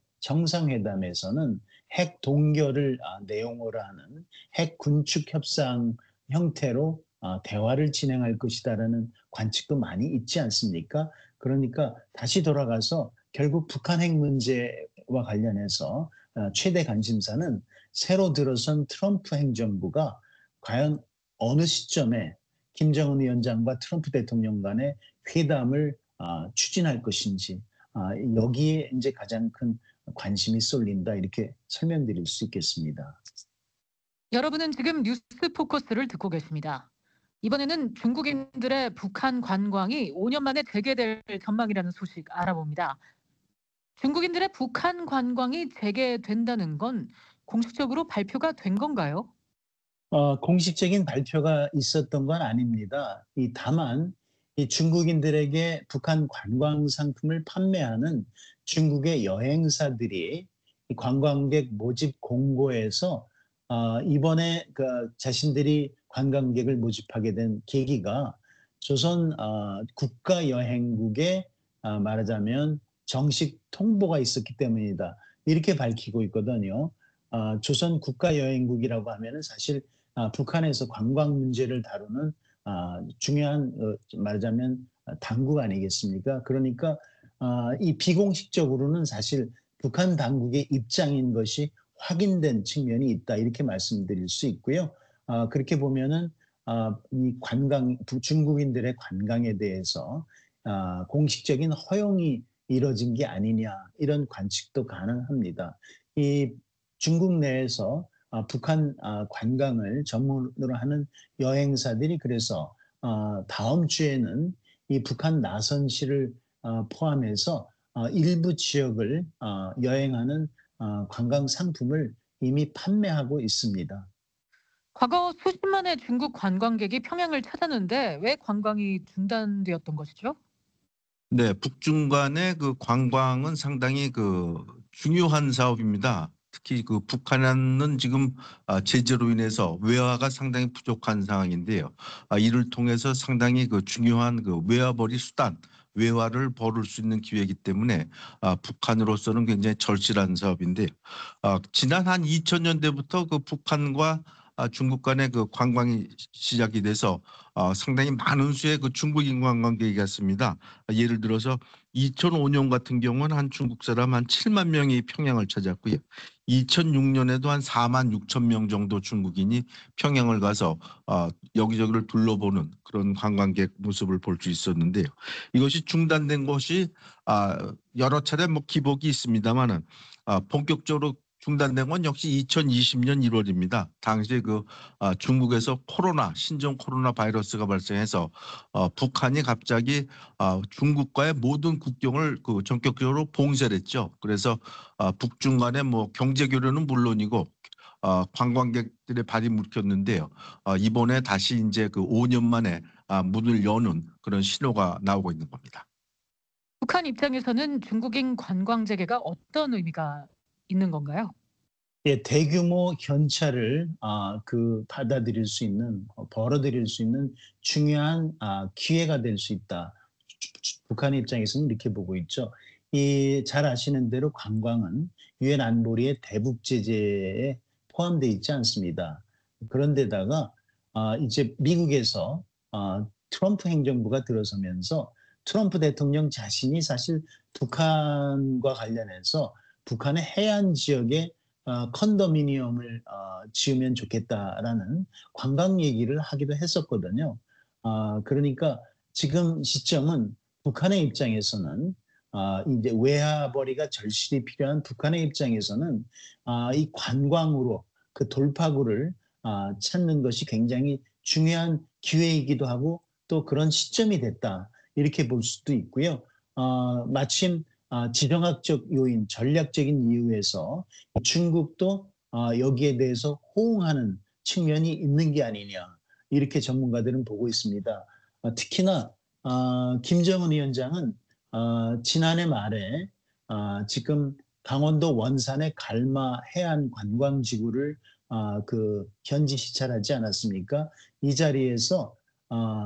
정상회담에서는 핵 동결을 아, 내용으로 하는 핵 군축 협상 형태로 아, 대화를 진행할 것이다라는 관측도 많이 있지 않습니까? 그러니까 다시 돌아가서 결국 북한 핵 문제와 관련해서 아, 최대 관심사는 새로 들어선 트럼프 행정부가 과연 어느 시점에 김정은 위원장과 트럼프 대통령 간의 회담을 아, 추진할 것인지, 아, 여기에 이제 가장 큰 관심이 쏠린다, 이렇게 설명드릴 수 있겠습니다. 여러분은 지금 뉴스 포커스를 듣고 계십니다. 이번에는 중국인들의 북한 관광이 오 년 만에 재개될 전망이라는 소식 알아봅니다. 중국인들의 북한 관광이 재개된다는 건 공식적으로 발표가 된 건가요? 어, 공식적인 발표가 있었던 건 아닙니다. 이 다만 이 중국인들에게 북한 관광 상품을 판매하는 중국의 여행사들이 이 관광객 모집 공고에서 어, 이번에 그 자신들이 관광객을 모집하게 된 계기가 조선 어, 국가여행국에 어, 말하자면 정식 통보가 있었기 때문이다, 이렇게 밝히고 있거든요. 어, 조선 국가여행국이라고 하면은 사실 아, 북한에서 관광 문제를 다루는 아, 중요한 어, 말하자면 당국 아니겠습니까? 그러니까 아, 이 비공식적으로는 사실 북한 당국의 입장인 것이 확인된 측면이 있다, 이렇게 말씀드릴 수 있고요. 아, 그렇게 보면은 아, 이 관광 중국인들의 관광에 대해서 아, 공식적인 허용이 이뤄진 게 아니냐, 이런 관측도 가능합니다. 이 중국 내에서 아, 북한 아, 관광을 전문으로 하는 여행사들이 그래서 아, 다음 주에는 이 북한 나선시를 아, 포함해서 아, 일부 지역을 아, 여행하는 아, 관광 상품을 이미 판매하고 있습니다. 과거 수십만의 중국 관광객이 평양을 찾았는데 왜 관광이 중단되었던 것이죠? 네, 북중 간의 그 관광은 상당히 그 중요한 사업입니다. 특히 그 북한은 지금 아, 제재로 인해서 외화가 상당히 부족한 상황인데요. 아, 이를 통해서 상당히 그 중요한 그 외화벌이 수단, 외화를 벌을 수 있는 기회이기 때문에 아, 북한으로서는 굉장히 절실한 사업인데요. 아, 지난 한 이천 년대부터 그 북한과 아, 중국 간의 그 관광이 시작이 돼서 어, 상당히 많은 수의 그 중국인 관광객이 갔습니다. 예를 들어서 이천오 년 같은 경우는 한 중국 사람 한 칠만 명이 평양을 찾았고요. 이천육 년에도 한 사만 육천 명 정도 중국인이 평양을 가서 어, 여기저기를 둘러보는 그런 관광객 모습을 볼 수 있었는데요. 이것이 중단된 것이 아, 여러 차례 뭐 기복이 있습니다만은 아, 본격적으로 중단된 건 역시 이천이십 년 일월입니다. 당시에 그 아, 중국에서 코로나 신종 코로나 바이러스가 발생해서 어, 북한이 갑자기 아, 중국과의 모든 국경을 그 전격적으로 봉쇄를 했죠. 그래서 아, 북중 간의 뭐 경제 교류는 물론이고 어, 관광객들의 발이 묶였는데요. 어, 이번에 다시 이제 그 오 년 만에 아, 문을 여는 그런 신호가 나오고 있는 겁니다. 북한 입장에서는 중국인 관광 재개가 어떤 의미가 있는 건가요? 예, 대규모 현찰을 아, 그 받아들일 수 있는 어, 벌어들일 수 있는 중요한 아, 기회가 될 수 있다. 북한 입장에서는 이렇게 보고 있죠. 이 잘 아시는 대로 관광은 유엔 안보리의 대북 제재에 포함되어 있지 않습니다. 그런데다가 아, 이제 미국에서 아, 트럼프 행정부가 들어서면서 트럼프 대통령 자신이 사실 북한과 관련해서 북한의 해안 지역에 어, 컨도미니엄을 어, 지으면 좋겠다라는 관광 얘기를 하기도 했었거든요. 아, 그러니까 지금 시점은 북한의 입장에서는 아, 이제 외화벌이가 절실히 필요한 북한의 입장에서는 아, 이 관광으로 그 돌파구를 아, 찾는 것이 굉장히 중요한 기회이기도 하고 또 그런 시점이 됐다. 이렇게 볼 수도 있고요. 어, 마침 아, 지정학적 요인, 전략적인 이유에서 중국도 어, 여기에 대해서 호응하는 측면이 있는 게 아니냐 이렇게 전문가들은 보고 있습니다. 어, 특히나 어, 김정은 위원장은 어, 지난해 말에 어, 지금 강원도 원산의 갈마 해안 관광지구를 어, 그 현지 시찰하지 않았습니까? 이 자리에서 어,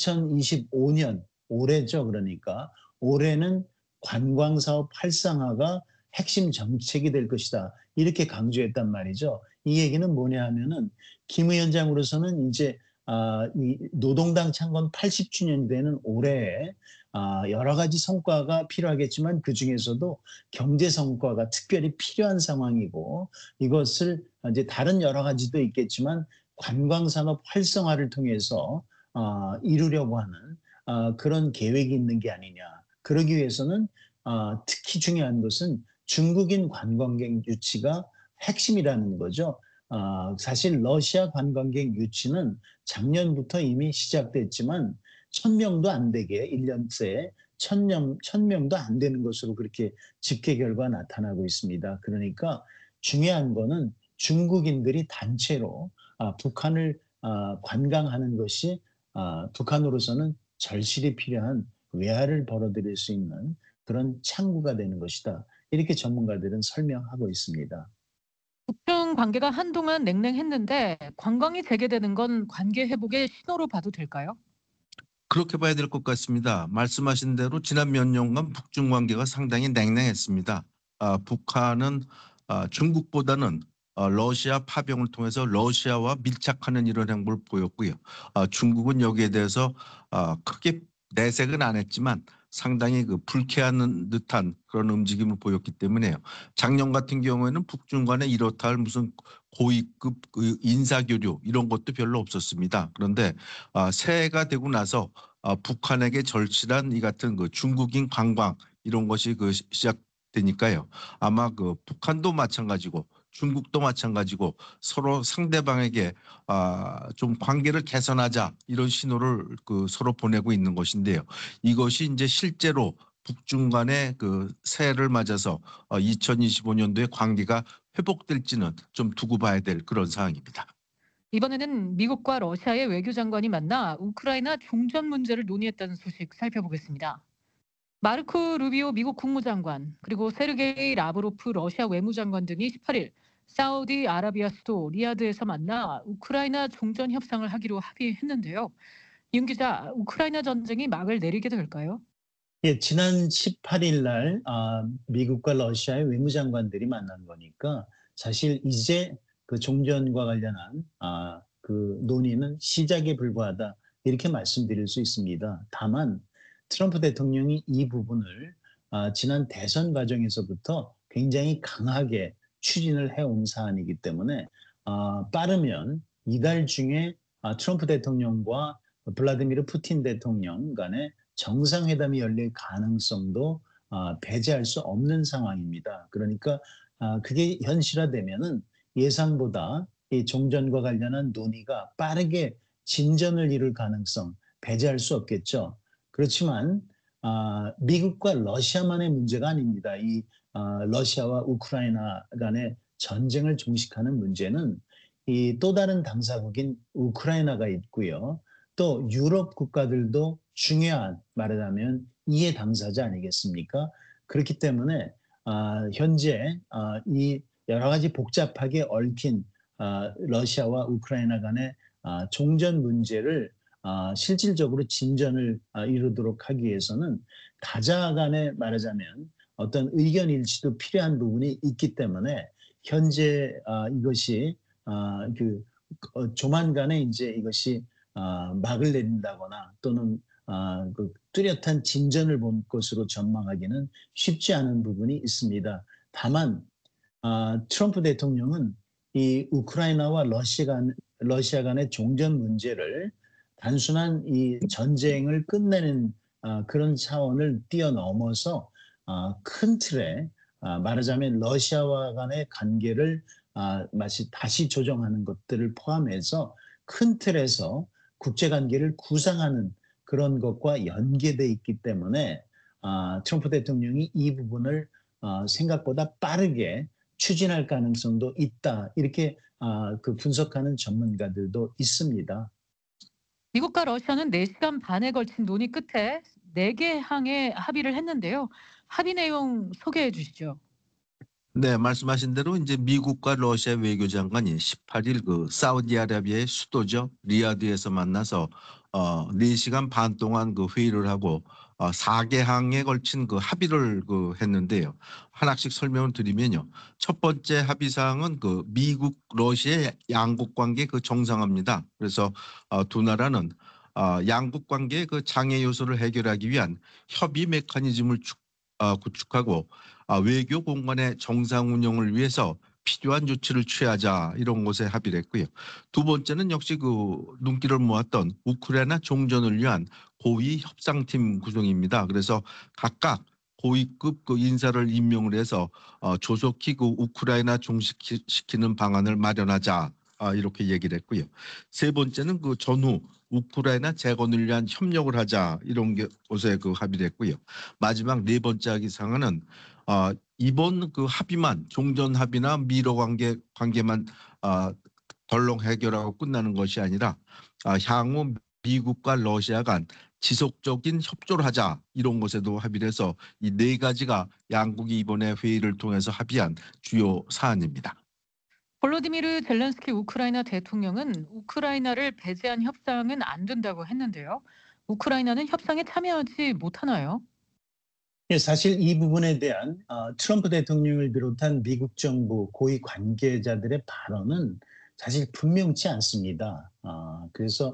이천이십오 년 올해죠. 그러니까 올해는 관광사업 활성화가 핵심 정책이 될 것이다. 이렇게 강조했단 말이죠. 이 얘기는 뭐냐 하면은 김 위원장으로서는 이제 아, 이 노동당 창건 팔십 주년이 되는 올해에 아, 여러 가지 성과가 필요하겠지만 그 중에서도 경제 성과가 특별히 필요한 상황이고 이것을 이제 다른 여러 가지도 있겠지만 관광산업 활성화를 통해서 아, 이루려고 하는 아, 그런 계획이 있는 게 아니냐. 그러기 위해서는 아, 특히 중요한 것은 중국인 관광객 유치가 핵심이라는 거죠. 아, 사실 러시아 관광객 유치는 작년부터 이미 시작됐지만 천 명도 안 되게 일 년 새에 천 명, 천 명도 안 되는 것으로 그렇게 집계 결과 나타나고 있습니다. 그러니까 중요한 거는 중국인들이 단체로 아, 북한을 아, 관광하는 것이 아, 북한으로서는 절실히 필요한 외화를 벌어들일 수 있는 그런 창구가 되는 것이다. 이렇게 전문가들은 설명하고 있습니다. 북중 관계가 한동안 냉랭했는데 관광이 재개되는 건 관계 회복의 신호로 봐도 될까요? 그렇게 봐야 될 것 같습니다. 말씀하신 대로 지난 몇 년간 북중 관계가 상당히 냉랭했습니다. 아, 북한은 아, 중국보다는 어, 러시아 파병을 통해서 러시아와 밀착하는 이런 행보를 보였고요. 아, 중국은 여기에 대해서 아, 크게 내색은 안 했지만 상당히 그 불쾌한 듯한 그런 움직임을 보였기 때문에요. 작년 같은 경우에는 북중 간에 이렇다 할 무슨 고위급 그 인사교류 이런 것도 별로 없었습니다. 그런데 아, 새해가 되고 나서 아, 북한에게 절실한 이 같은 그 중국인 관광 이런 것이 그 시- 시작되니까요. 아마 그 북한도 마찬가지고 중국도 마찬가지고 서로 상대방에게 아, 좀 관계를 개선하자 이런 신호를 그 서로 보내고 있는 것인데요. 이것이 이제 실제로 북중 간의 그 새해를 맞아서 어, 이천이십오 년도에 관계가 회복될지는 좀 두고 봐야 될 그런 상황입니다. 이번에는 미국과 러시아의 외교장관이 만나 우크라이나 종전 문제를 논의했다는 소식 살펴보겠습니다. 마르코 루비오 미국 국무장관 그리고 세르게이 라브로프 러시아 외무장관 등이 십팔 일 사우디아라비아 수도 리야드에서 만나 우크라이나 종전 협상을 하기로 합의했는데요. 윤 기자, 우크라이나 전쟁이 막을 내리게 될까요? 예, 지난 십팔 일 날 아, 미국과 러시아의 외무장관들이 만난 거니까 사실 이제 그 종전과 관련한 아, 그 논의는 시작에 불과하다 이렇게 말씀드릴 수 있습니다. 다만 트럼프 대통령이 이 부분을 아, 지난 대선 과정에서부터 굉장히 강하게 추진을 해온 사안이기 때문에 아, 빠르면 이달 중에 아, 트럼프 대통령과 블라디미르 푸틴 대통령 간의 정상회담이 열릴 가능성도 아, 배제할 수 없는 상황입니다. 그러니까 아, 그게 현실화되면은 예상보다 이 종전과 관련한 논의가 빠르게 진전을 이룰 가능성 배제할 수 없겠죠. 그렇지만 아, 미국과 러시아만의 문제가 아닙니다. 이 아, 러시아와 우크라이나 간의 전쟁을 종식하는 문제는 이 또 다른 당사국인 우크라이나가 있고요. 또 유럽 국가들도 중요한 말하자면 이해 당사자 아니겠습니까? 그렇기 때문에 아, 현재 아, 이 여러 가지 복잡하게 얽힌 아, 러시아와 우크라이나 간의 아, 종전 문제를 아, 실질적으로 진전을 아, 이루도록 하기 위해서는 다자 간에 말하자면 어떤 의견 일치도 필요한 부분이 있기 때문에 현재 아, 이것이 아, 그 어, 조만간에 이제 이것이 아, 막을 내린다거나 또는 아, 그 뚜렷한 진전을 본 것으로 전망하기는 쉽지 않은 부분이 있습니다. 다만 아, 트럼프 대통령은 이 우크라이나와 러시아 간, 러시아 간의 종전 문제를 단순한 이 전쟁을 끝내는 아, 그런 차원을 뛰어넘어서 아, 큰 틀에 아, 말하자면 러시아와 간의 관계를 아, 마치 다시 조정하는 것들을 포함해서 큰 틀에서 국제 관계를 구상하는 그런 것과 연계돼 있기 때문에 아, 트럼프 대통령이 이 부분을 아, 생각보다 빠르게 추진할 가능성도 있다. 이렇게 아, 그 분석하는 전문가들도 있습니다. 미국과 러시아는 네 시간 반에 걸친 논의 끝에 네 개 항에 합의를 했는데요. 합의 내용 소개해 주시죠. 네, 말씀하신 대로 이제 미국과 러시아 외교장관이 십팔 일 그 사우디아라비아의 수도죠 리야드에서 만나서 어, 네 시간 반 동안 그 회의를 하고 어, 네 개 항에 걸친 그 합의를 그 했는데요. 하나씩 설명을 드리면요. 첫 번째 합의 사항은 그 미국 러시아 양국 관계 그 정상화입니다. 그래서 어, 두 나라는 어, 양국 관계의 그 장애 요소를 해결하기 위한 협의 메커니즘을 축, 어, 구축하고 아, 외교 공간의 정상 운영을 위해서 필요한 조치를 취하자 이런 것에 합의를 했고요. 두 번째는 역시 그 눈길을 모았던 우크라이나 종전을 위한 고위 협상팀 구성입니다. 그래서 각각 고위급 그 인사를 임명을 해서 어, 조속히 그 우크라이나 종식시키는 방안을 마련하자 아, 이렇게 얘기를 했고요. 세 번째는 그 전후 우크라이나 재건을 위한 협력을 하자 이런 게 것에 그 합의를 했고요. 마지막 네 번째 합의 사항은 어, 이번 그 합의만 종전 합의나 미러 관계 관계만 어, 덜렁 해결하고 끝나는 것이 아니라 어, 향후 미국과 러시아 간 지속적인 협조를 하자 이런 것에도 합의를 해서 이 네 가지가 양국이 이번에 회의를 통해서 합의한 주요 사안입니다. 볼로디미르 젤렌스키 우크라이나 대통령은 우크라이나를 배제한 협상은 안 된다고 했는데요. 우크라이나는 협상에 참여하지 못하나요? 예, 사실 이 부분에 대한 어, 트럼프 대통령을 비롯한 미국 정부 고위 관계자들의 발언은 사실 분명치 않습니다. 아, 그래서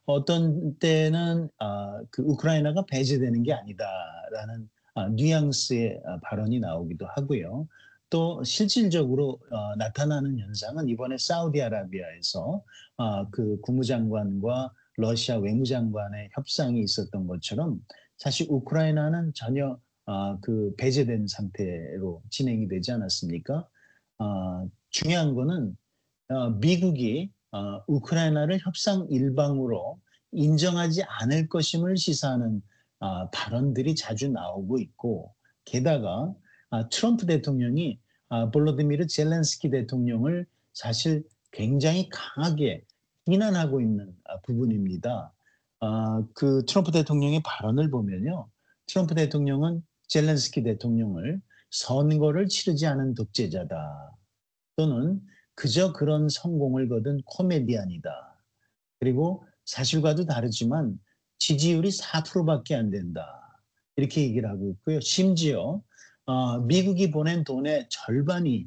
어떤 때는 아, 그 우크라이나가 배제되는 게 아니다라는 아, 뉘앙스의 아, 발언이 나오기도 하고요. 또 실질적으로 어, 나타나는 현상은 이번에 사우디아라비아에서 아, 그 국무장관과 러시아 외무장관의 협상이 있었던 것처럼 사실 우크라이나는 전혀 아, 그 배제된 상태로 진행이 되지 않았습니까? 아, 중요한 거는 어, 미국이 어, 우크라이나를 협상 일방으로 인정하지 않을 것임을 시사하는 아, 발언들이 자주 나오고 있고 게다가 아, 트럼프 대통령이 아, 볼로디미르 젤렌스키 대통령을 사실 굉장히 강하게 비난하고 있는 아, 부분입니다. 아, 그 트럼프 대통령의 발언을 보면요. 트럼프 대통령은 젤렌스키 대통령을 선거를 치르지 않은 독재자다. 또는 그저 그런 성공을 거둔 코미디언이다. 그리고 사실과도 다르지만 지지율이 사 퍼센트밖에 안 된다. 이렇게 얘기를 하고 있고요. 심지어 어, 미국이 보낸 돈의 절반이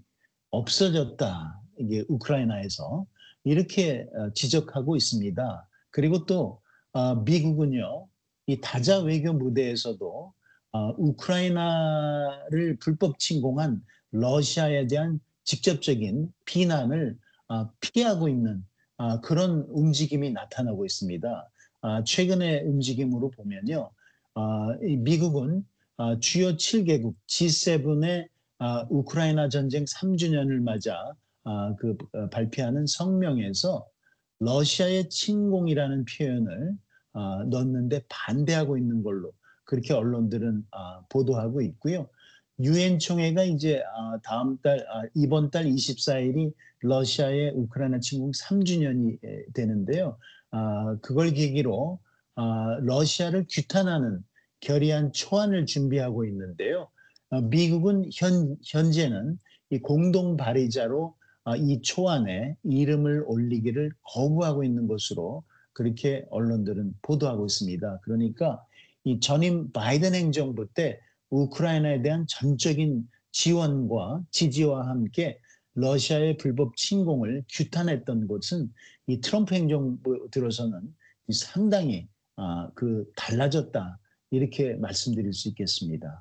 없어졌다. 이게 우크라이나에서 이렇게 어, 지적하고 있습니다. 그리고 또 어, 미국은요. 이 다자 외교 무대에서도 어, 우크라이나를 불법 침공한 러시아에 대한 직접적인 비난을 어, 피하고 있는 아, 그런 움직임이 나타나고 있습니다. 아, 최근의 움직임으로 보면요. 아, 미국은 아, 주요 칠 개국 지 세븐의 아, 우크라이나 전쟁 삼 주년을 맞아 아, 그 어, 발표하는 성명에서 러시아의 침공이라는 표현을 아, 넣는데 반대하고 있는 걸로 그렇게 언론들은 아, 보도하고 있고요. 유엔 총회가 이제 다음 달 이번 달 이십사 일이 러시아의 우크라이나 침공 삼 주년이 되는데요. 그걸 계기로 러시아를 규탄하는 결의안 초안을 준비하고 있는데요. 미국은 현, 현재는 이 공동 발의자로 이 초안에 이름을 올리기를 거부하고 있는 것으로 그렇게 언론들은 보도하고 있습니다. 그러니까 이 전임 바이든 행정부 때 우크라이나에 대한 전적인 지원과 지지와 함께 러시아의 불법 침공을 규탄했던 것은 이 트럼프 행정부 들어서는 상당히 그 달라졌다 이렇게 말씀드릴 수 있겠습니다.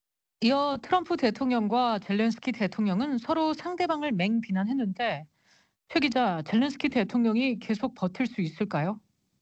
이어 트럼프 대통령과 젤렌스키 대통령은 서로 상대방을 맹비난했는데 최 기자, 젤렌스키 대통령이 계속 버틸 수 있을까요?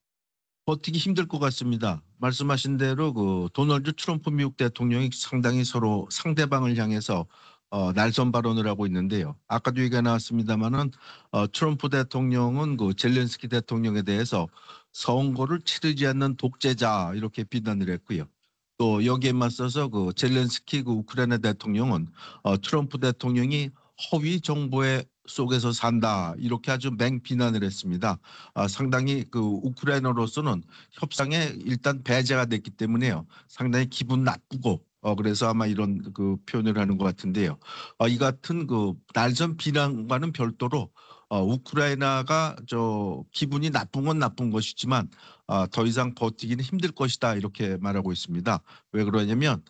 버티기 힘들 것 같습니다. 말씀하신 대로 그 도널드 트럼프 미국 대통령이 상당히 서로 상대방을 향해서 어, 날선 발언을 하고 있는데요. 아까도 얘기가 나왔습니다만은 어, 트럼프 대통령은 그 젤렌스키 대통령에 대해서 선거를 치르지 않는 독재자 이렇게 비난을 했고요. 또 여기에 맞서서 그 젤렌스키 그 우크라이나 대통령은 어, 트럼프 대통령이 허위 정보의 속에서 산다 이렇게 아주 맹비난을 했습니다. 아, 상당히 그 우크라이나로서는 협상에 일단 배제가 됐기 때문에요. 상당히 기분 나쁘고 어, 그래서 아마 이런 그 표현을 하는 것 같은데요. 어, 이 같은 그 날선 비난과는 별도로 어, 우크라이나가 저 기분이 나쁜 건 나쁜 것이지만 어, 더 이상 버티기는 힘들 것이다 이렇게 말하고 있습니다. 왜 그러냐면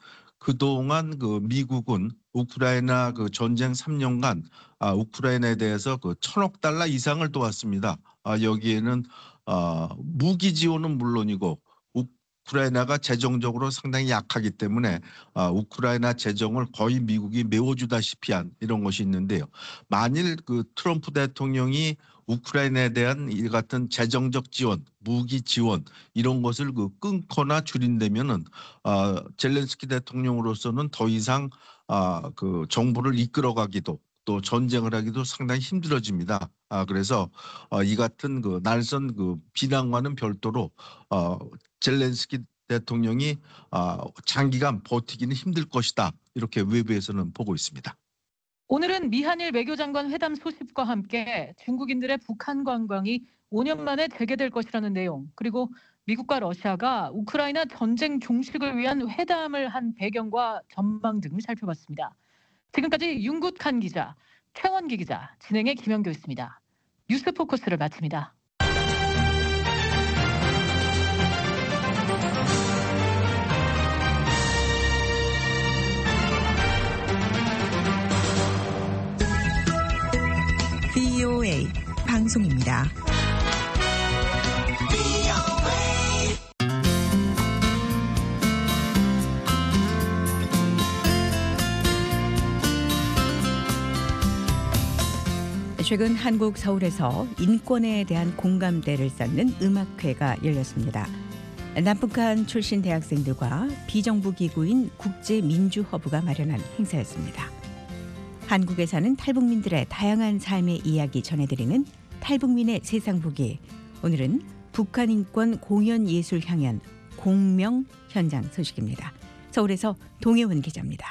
그동안 그 미국은 우크라이나 그 전쟁 삼 년간 아, 우크라이나에 대해서 그 천억 달러 이상을 도왔습니다. 아, 여기에는 아, 무기 지원은 물론이고 우크라이나가 재정적으로 상당히 약하기 때문에 아, 우크라이나 재정을 거의 미국이 메워주다시피 한 이런 것이 있는데요. 만일 그 트럼프 대통령이 우크라이나에 대한 이 같은 재정적 지원, 무기 지원 이런 것을 그 끊거나 줄인다면은 아, 젤렌스키 대통령으로서는 더 이상 아, 그 정부를 이끌어가기도 또 전쟁을 하기도 상당히 힘들어집니다. 아, 그래서 어, 이 같은 그 날선 그 비난과는 별도로 어, 젤렌스키 대통령이 어, 장기간 버티기는 힘들 것이다. 이렇게 외부에서는 보고 있습니다. 오늘은 미한일 외교장관 회담 소식과 함께 중국인들의 북한 관광이 오 년 만에 재개될 것이라는 내용, 그리고 미국과 러시아가 우크라이나 전쟁 종식을 위한 회담을 한 배경과 전망 등을 살펴봤습니다. 지금까지 윤굿한 기자, 최원기 기자, 진행의 김영교였습니다. 뉴스 포커스를 마칩니다. 브이오에이 방송입니다. 최근 한국 서울에서 인권에 대한 공감대를 쌓는 음악회가 열렸습니다. 남북한 출신 대학생들과 비정부 기구인 국제민주허브가 마련한 행사였습니다. 한국에 사는 탈북민들의 다양한 삶의 이야기 전해드리는 탈북민의 세상 보기. 오늘은 북한 인권 공연 예술 향연 공명 현장 소식입니다. 서울에서 동혜원 기자입니다.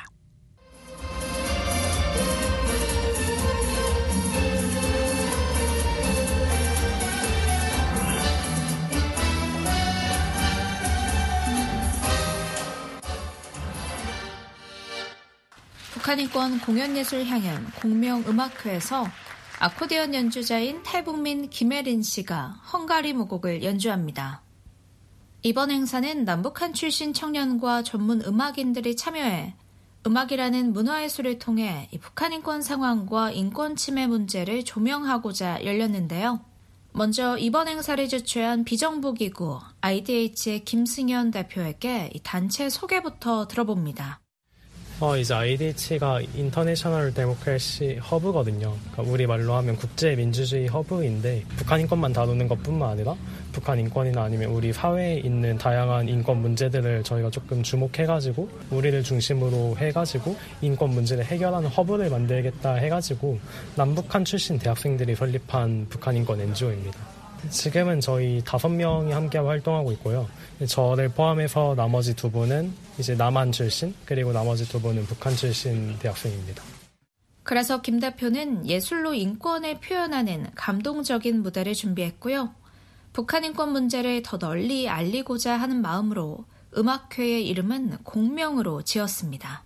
북한인권 공연예술 향연 공명음악회에서 아코디언 연주자인 탈북민 김혜린 씨가 헝가리 무곡을 연주합니다. 이번 행사는 남북한 출신 청년과 전문 음악인들이 참여해 음악이라는 문화예술을 통해 북한인권 상황과 인권 침해 문제를 조명하고자 열렸는데요. 먼저 이번 행사를 주최한 비정부기구 아이디에이치의 김승현 대표에게 이 단체 소개부터 들어봅니다. 어, 이제 아이디에이치가 인터내셔널 데모크래시 허브거든요. 그러니까 우리말로 하면 국제 민주주의 허브인데 북한 인권만 다루는 것뿐만 아니라 북한 인권이나 아니면 우리 사회에 있는 다양한 인권 문제들을 저희가 조금 주목해가지고 우리를 중심으로 해가지고 인권 문제를 해결하는 허브를 만들겠다 해가지고 남북한 출신 대학생들이 설립한 북한 인권 엔지오입니다. 지금은 저희 다섯 명이 함께 활동하고 있고요. 저를 포함해서 나머지 두 분은 이제 남한 출신, 그리고 나머지 두 분은 북한 출신 대학생입니다. 그래서 김 대표는 예술로 인권을 표현하는 감동적인 무대를 준비했고요. 북한 인권 문제를 더 널리 알리고자 하는 마음으로 음악회의 이름은 공명으로 지었습니다.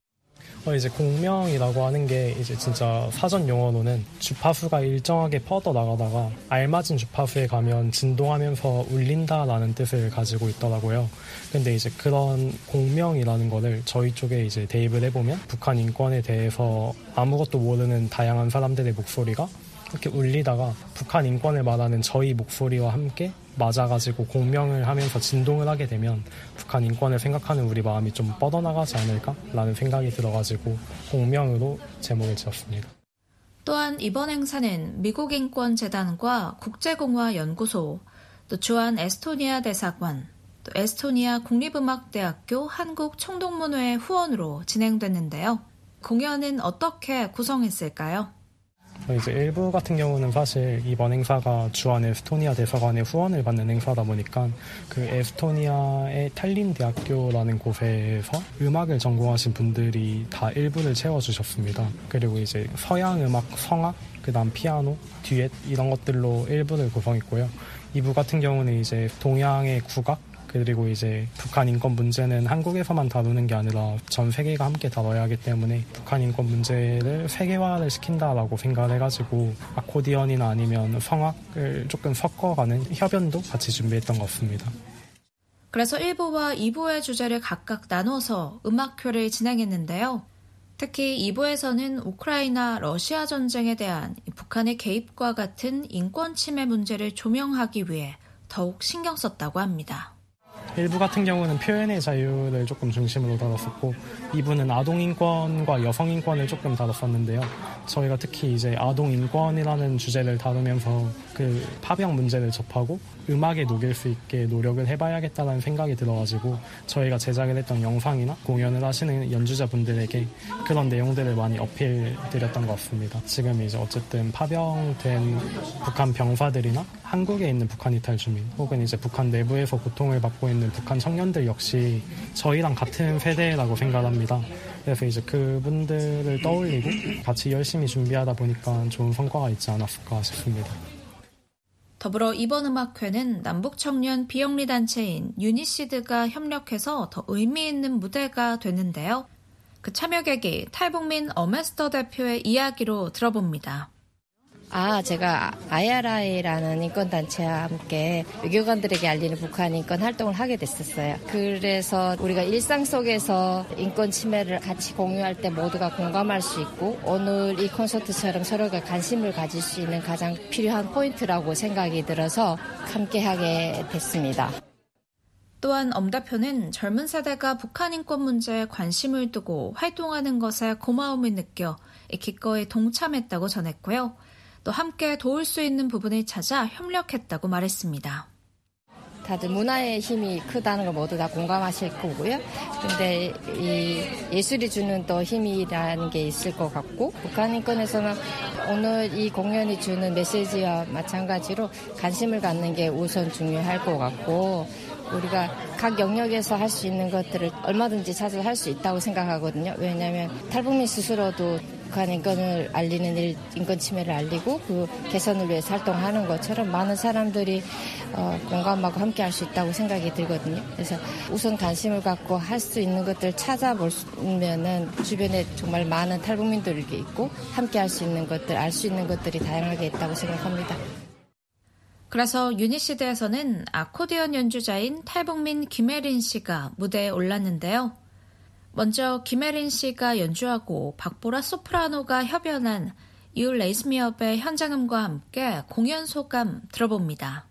어, 이제 공명이라고 하는 게 이제 진짜 사전 용어로는 주파수가 일정하게 뻗어 나가다가 알맞은 주파수에 가면 진동하면서 울린다라는 뜻을 가지고 있더라고요. 근데 이제 그런 공명이라는 거를 저희 쪽에 이제 대입을 해보면 북한 인권에 대해서 아무것도 모르는 다양한 사람들의 목소리가 이렇게 울리다가 북한 인권을 말하는 저희 목소리와 함께 맞아가지고 공명을 하면서 진동을 하게 되면 북한 인권을 생각하는 우리 마음이 좀 뻗어나가지 않을까라는 생각이 들어가지고 공명으로 제목을 지었습니다. 또한 이번 행사는 미국인권재단과 국제공화연구소, 또 주한 에스토니아 대사관, 또 에스토니아 국립음악대학교 한국총동문회 후원으로 진행됐는데요. 공연은 어떻게 구성했을까요? 이제 일부 같은 경우는 사실 이번 행사가 주한 에스토니아 대사관의 후원을 받는 행사다 보니까 그 에스토니아의 탈린 대학교라는 곳에서 음악을 전공하신 분들이 다 일부를 채워주셨습니다. 그리고 이제 서양 음악, 성악, 그다음 피아노, 듀엣 이런 것들로 일부를 구성했고요. 이 부 같은 경우는 이제 동양의 국악, 그리고 이제 북한 인권 문제는 한국에서만 다루는 게 아니라 전 세계가 함께 다뤄야 하기 때문에 북한 인권 문제를 세계화를 시킨다라고 생각을 해가지고 아코디언이나 아니면 성악을 조금 섞어가는 협연도 같이 준비했던 것 같습니다. 그래서 일 부와 이 부의 주제를 각각 나눠서 음악회를 진행했는데요. 특히 이 부에서는 우크라이나 러시아 전쟁에 대한 북한의 개입과 같은 인권 침해 문제를 조명하기 위해 더욱 신경 썼다고 합니다. 일부 같은 경우는 표현의 자유를 조금 중심으로 다뤘었고 이 부는 아동인권과 여성인권을 조금 다뤘었는데요. 저희가 특히 이제 아동인권이라는 주제를 다루면서 그 파병 문제를 접하고 음악에 녹일 수 있게 노력을 해봐야겠다는 생각이 들어가지고 저희가 제작을 했던 영상이나 공연을 하시는 연주자분들에게 그런 내용들을 많이 어필드렸던 것 같습니다. 지금 이제 어쨌든 파병된 북한 병사들이나 한국에 있는 북한 이탈 주민 혹은 이제 북한 내부에서 고통을 받고 있는 북한 청년들 역시 저희랑 같은 세대라고 생각합니다. 그래서 이제 그분들을 떠올리고 같이 열심히 준비하다 보니까 좋은 성과가 있지 않았을까 싶습니다. 더불어 이번 음악회는 남북청년 비영리 단체인 유니시드가 협력해서 더 의미 있는 무대가 됐는데요. 그 참여객이 탈북민 어메스터 대표의 이야기로 들어봅니다. 아, 제가 아이알아이라는 인권단체와 함께 외교관들에게 알리는 북한 인권 활동을 하게 됐었어요. 그래서 우리가 일상 속에서 인권 침해를 같이 공유할 때 모두가 공감할 수 있고 오늘 이 콘서트처럼 서로가 관심을 가질 수 있는 가장 필요한 포인트라고 생각이 들어서 함께하게 됐습니다. 또한 엄 대표는 젊은 세대가 북한 인권 문제에 관심을 두고 활동하는 것에 고마움을 느껴 기꺼이 동참했다고 전했고요. 또 함께 도울 수 있는 부분을 찾아 협력했다고 말했습니다. 다들 문화의 힘이 크다는 걸 모두 다 공감하실 거고요. 근데 이 예술이 주는 또 힘이라는 게 있을 것 같고 북한 인권에서는 오늘 이 공연이 주는 메시지와 마찬가지로 관심을 갖는 게 우선 중요할 것 같고 우리가 각 영역에서 할 수 있는 것들을 얼마든지 찾아서 할 수 있다고 생각하거든요. 왜냐하면 탈북민 스스로도 북한 인권을 알리는 일, 인권 침해를 알리고 그 개선을 위해서 활동하는 것처럼 많은 사람들이 어, 공감하고 함께 할 수 있다고 생각이 들거든요. 그래서 우선 관심을 갖고 할 수 있는 것들을 찾아보면은 주변에 정말 많은 탈북민들이 있고 함께 할 수 있는 것들, 알 수 있는 것들이 다양하게 있다고 생각합니다. 그래서 유니시드에서는 아코디언 연주자인 탈북민 김혜린 씨가 무대에 올랐는데요. 먼저 김혜린 씨가 연주하고 박보라 소프라노가 협연한 You Raise Me Up의 현장음과 함께 공연 소감 들어봅니다.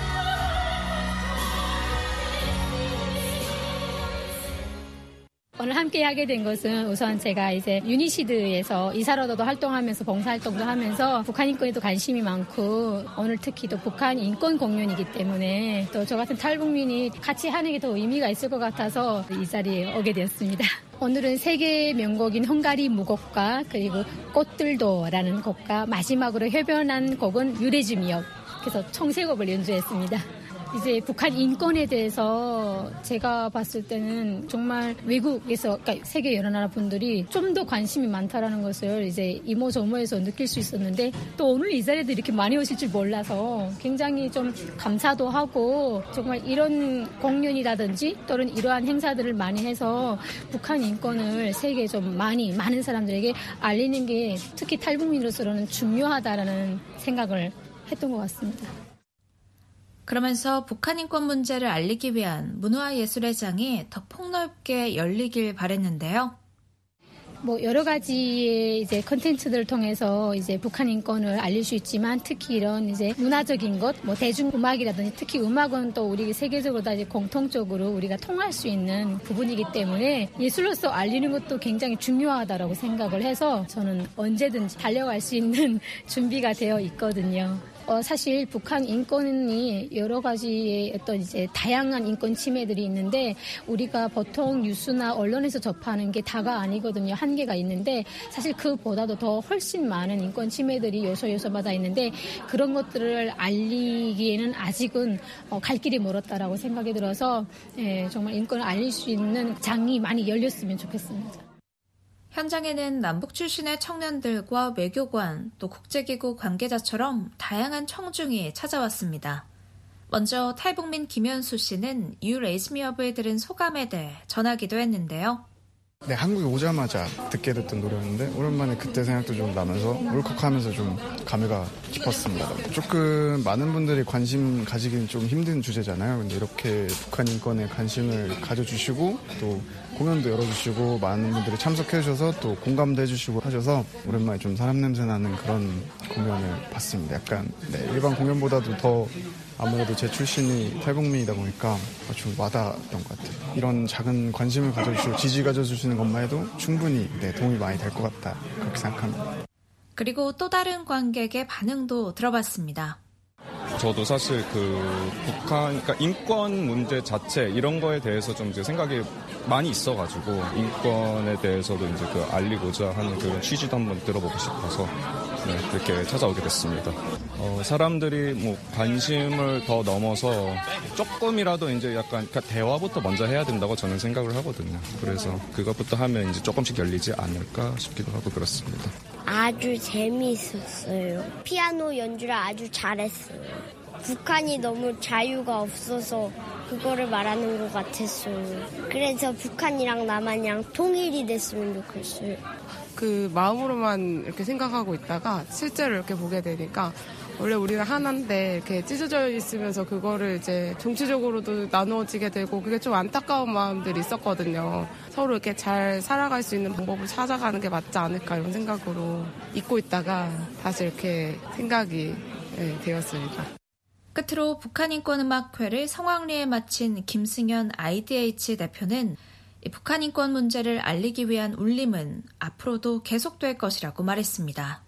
오늘 오늘 함께 하게 된 것은 우선 제가 이제 유니시드에서 이사로도 활동하면서 봉사활동도 하면서 북한 인권에도 관심이 많고 오늘 특히 또 북한 인권 공연이기 때문에 또 저 같은 탈북민이 같이 하는 게 더 의미가 있을 것 같아서 이 자리에 오게 되었습니다. 오늘은 세계 명곡인 헝가리 무곡과 그리고 꽃들도라는 곡과 마지막으로 협연한 곡은 유레즈미역. 그래서 청세곡을 연주했습니다. 이제 북한 인권에 대해서 제가 봤을 때는 정말 외국에서, 그러니까 세계 여러 나라 분들이 좀 더 관심이 많다라는 것을 이제 이모저모에서 느낄 수 있었는데 또 오늘 이 자리에도 이렇게 많이 오실 줄 몰라서 굉장히 좀 감사도 하고 정말 이런 공연이라든지 또는 이러한 행사들을 많이 해서 북한 인권을 세계에 좀 많이 많은 사람들에게 알리는 게 특히 탈북민으로서는 중요하다라는 생각을 했던 것 같습니다. 그러면서 북한 인권 문제를 알리기 위한 문화예술의 장이 더 폭넓게 열리길 바랬는데요. 뭐 여러 가지의 이제 컨텐츠들을 통해서 이제 북한 인권을 알릴 수 있지만 특히 이런 이제 문화적인 것, 뭐 대중음악이라든지 특히 음악은 또 우리 세계적으로 다 이제 공통적으로 우리가 통할 수 있는 부분이기 때문에 예술로서 알리는 것도 굉장히 중요하다라고 생각을 해서 저는 언제든지 달려갈 수 있는 준비가 되어 있거든요. 어, 사실 북한 인권이 여러 가지의 어떤 이제 다양한 인권 침해들이 있는데 우리가 보통 뉴스나 언론에서 접하는 게 다가 아니거든요. 한계가 있는데 사실 그보다도 더 훨씬 많은 인권 침해들이 요소 요소마다 있는데 그런 것들을 알리기에는 아직은 어, 갈 길이 멀었다라고 생각이 들어서 예, 정말 인권을 알릴 수 있는 장이 많이 열렸으면 좋겠습니다. 현장에는 남북 출신의 청년들과 외교관, 또 국제기구 관계자처럼 다양한 청중이 찾아왔습니다. 먼저 탈북민 김현수 씨는 You Raise Me Up을 들은 소감에 대해 전하기도 했는데요. 네, 한국에 오자마자 듣게 됐던 노래였는데 오랜만에 그때 생각도 좀 나면서 울컥하면서 좀 감회가 깊었습니다. 조금 많은 분들이 관심 가지기는 좀 힘든 주제잖아요. 근데 이렇게 북한 인권에 관심을 가져주시고 또 공연도 열어주시고 많은 분들이 참석해 주셔서 또 공감도 해주시고 하셔서 오랜만에 좀 사람 냄새 나는 그런 공연을 봤습니다. 약간 네, 일반 공연보다도 더 아무래도 제 출신이 탈북민이다 보니까 좀 와닿았던 것 같아요. 이런 작은 관심을 가져주시고 지지 가져주시는 것만 해도 충분히 네, 도움이 많이 될 것 같다 그렇게 생각합니다. 그리고 또 다른 관객의 반응도 들어봤습니다. 저도 사실 그 북한, 그러니까 인권 문제 자체 이런 거에 대해서 좀 이제 생각이 많이 있어가지고 인권에 대해서도 이제 그 알리고자 하는 그런 취지도 한번 들어보고 싶어서 네, 그렇게 찾아오게 됐습니다. 어, 사람들이 뭐 관심을 더 넘어서 조금이라도 이제 약간 대화부터 먼저 해야 된다고 저는 생각을 하거든요. 그래서 그것부터 하면 이제 조금씩 열리지 않을까 싶기도 하고 그렇습니다. 아주 재미있었어요. 피아노 연주를 아주 잘했어요. 북한이 너무 자유가 없어서 그거를 말하는 것 같았어요. 그래서 북한이랑 남한이랑 통일이 됐으면 좋겠어요. 그 마음으로만 이렇게 생각하고 있다가 실제로 이렇게 보게 되니까 원래 우리가 하나인데 이렇게 찢어져 있으면서 그거를 이제 정치적으로도 나누어지게 되고 그게 좀 안타까운 마음들이 있었거든요. 서로 이렇게 잘 살아갈 수 있는 방법을 찾아가는 게 맞지 않을까 이런 생각으로 잊고 있다가 다시 이렇게 생각이 네, 되었습니다. 끝으로 북한인권음악회를 성황리에 마친 김승현 아이디에이치 대표는 이 북한 인권 문제를 알리기 위한 울림은 앞으로도 계속될 것이라고 말했습니다.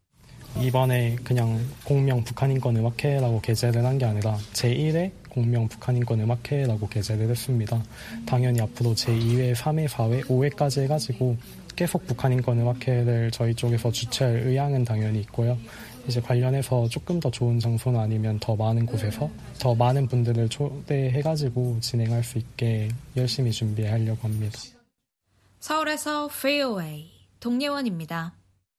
이번에 그냥 공명 북한인권음악회라고 게재를 한 게 아니라 제일 회 공명 북한인권음악회라고 게재를 했습니다. 당연히 앞으로 제이 회, 삼 회, 사 회, 오 회까지 해가지고 계속 북한인권음악회를 저희 쪽에서 주최할 의향은 당연히 있고요. 이제 관련해서 조금 더 좋은 장소나 아니면 더 많은 곳에서 더 많은 분들을 초대해가지고 진행할 수 있게 열심히 준비하려고 합니다. 서울에서 브이오에이 동예원입니다.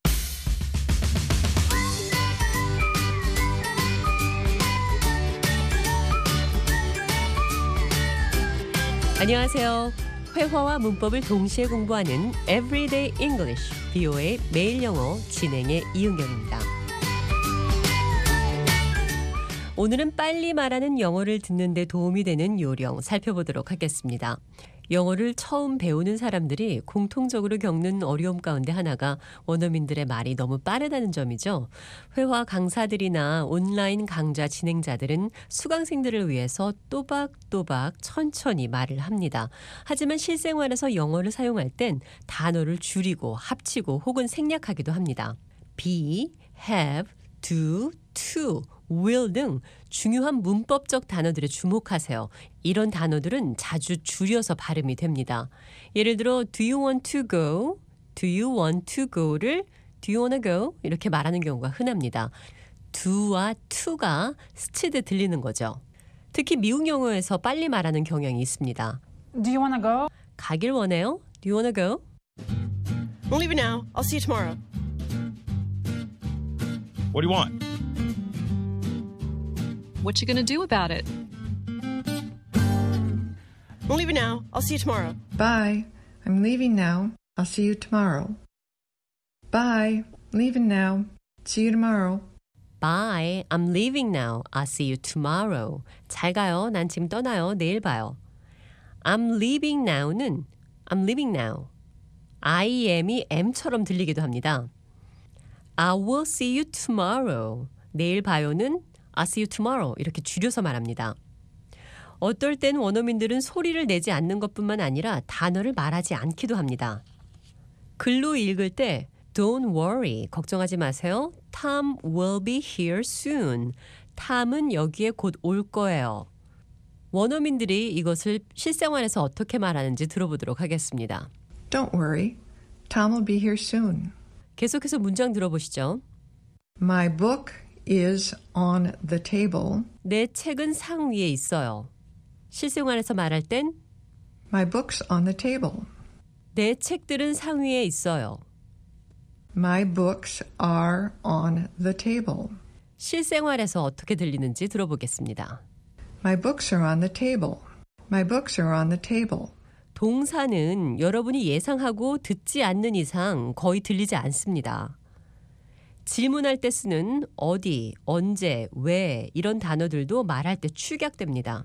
안녕하세요. 회화와 문법을 동시에 공부하는 Everyday English, 브이오에이 매일 영어 진행의 이은경입니다. 오늘은 빨리 말하는 영어를 듣는 데 도움이 되는 요령 살펴보도록 하겠습니다. 영어를 처음 배우는 사람들이 공통적으로 겪는 어려움 가운데 하나가 원어민들의 말이 너무 빠르다는 점이죠. 회화 강사들이나 온라인 강좌 진행자들은 수강생들을 위해서 또박또박 천천히 말을 합니다. 하지만 실생활에서 영어를 사용할 땐 단어를 줄이고 합치고 혹은 생략하기도 합니다. be, have, do, to, will 등 중요한 문법적 단어들에 주목하세요. 이런 단어들은 자주 줄여서 발음이 됩니다. 예를 들어 do you want to go? do you want to go를 do you wanna go? 이렇게 말하는 경우가 흔합니다. do와 to가 스치듯 들리는 거죠. 특히 미국 영어에서 빨리 말하는 경향이 있습니다. Do you wanna go? 가길 원해요? Do you wanna go? I'm leaving now. I'll see you tomorrow. What do you want? What you gonna do about it? I'm leaving now. I'll see you tomorrow. Bye. I'm leaving now. I'll see you tomorrow. Bye. Leaving now. See you tomorrow. Bye. I'm leaving now. I'll see you tomorrow. 잘 가요. 난 지금 떠나요. 내일 봐요. I'm leaving now는 I'm leaving now. I am이 M처럼 들리기도 합니다. I will see you tomorrow. 내일 봐요는 I'll see you tomorrow. 이렇게 줄여서 말합니다. 어떨 땐 원어민들은 소리를 내지 않는 것뿐만 아니라 단어를 말하지 않기도 합니다. 글로 읽을 때 Don't worry. 걱정하지 마세요. Tom will be here soon. 탐은 여기에 곧 올 거예요. 원어민들이 이것을 실생활에서 어떻게 말하는지 들어보도록 하겠습니다. Don't worry. Tom will be here soon. 계속해서 문장 들어보시죠. My book is on the table. 내 책은 상 위에 있어요. 실생활에서 말할 땐 My book's on the table. 내 책들은 상 위에 있어요. My books are on the table. 실생활에서 어떻게 들리는지 들어보겠습니다. My books are on the table. My books are on the table. 동사는 여러분이 예상하고 듣지 않는 이상 거의 들리지 않습니다. 질문할 때 쓰는 어디, 언제, 왜 이런 단어들도 말할 때 축약됩니다.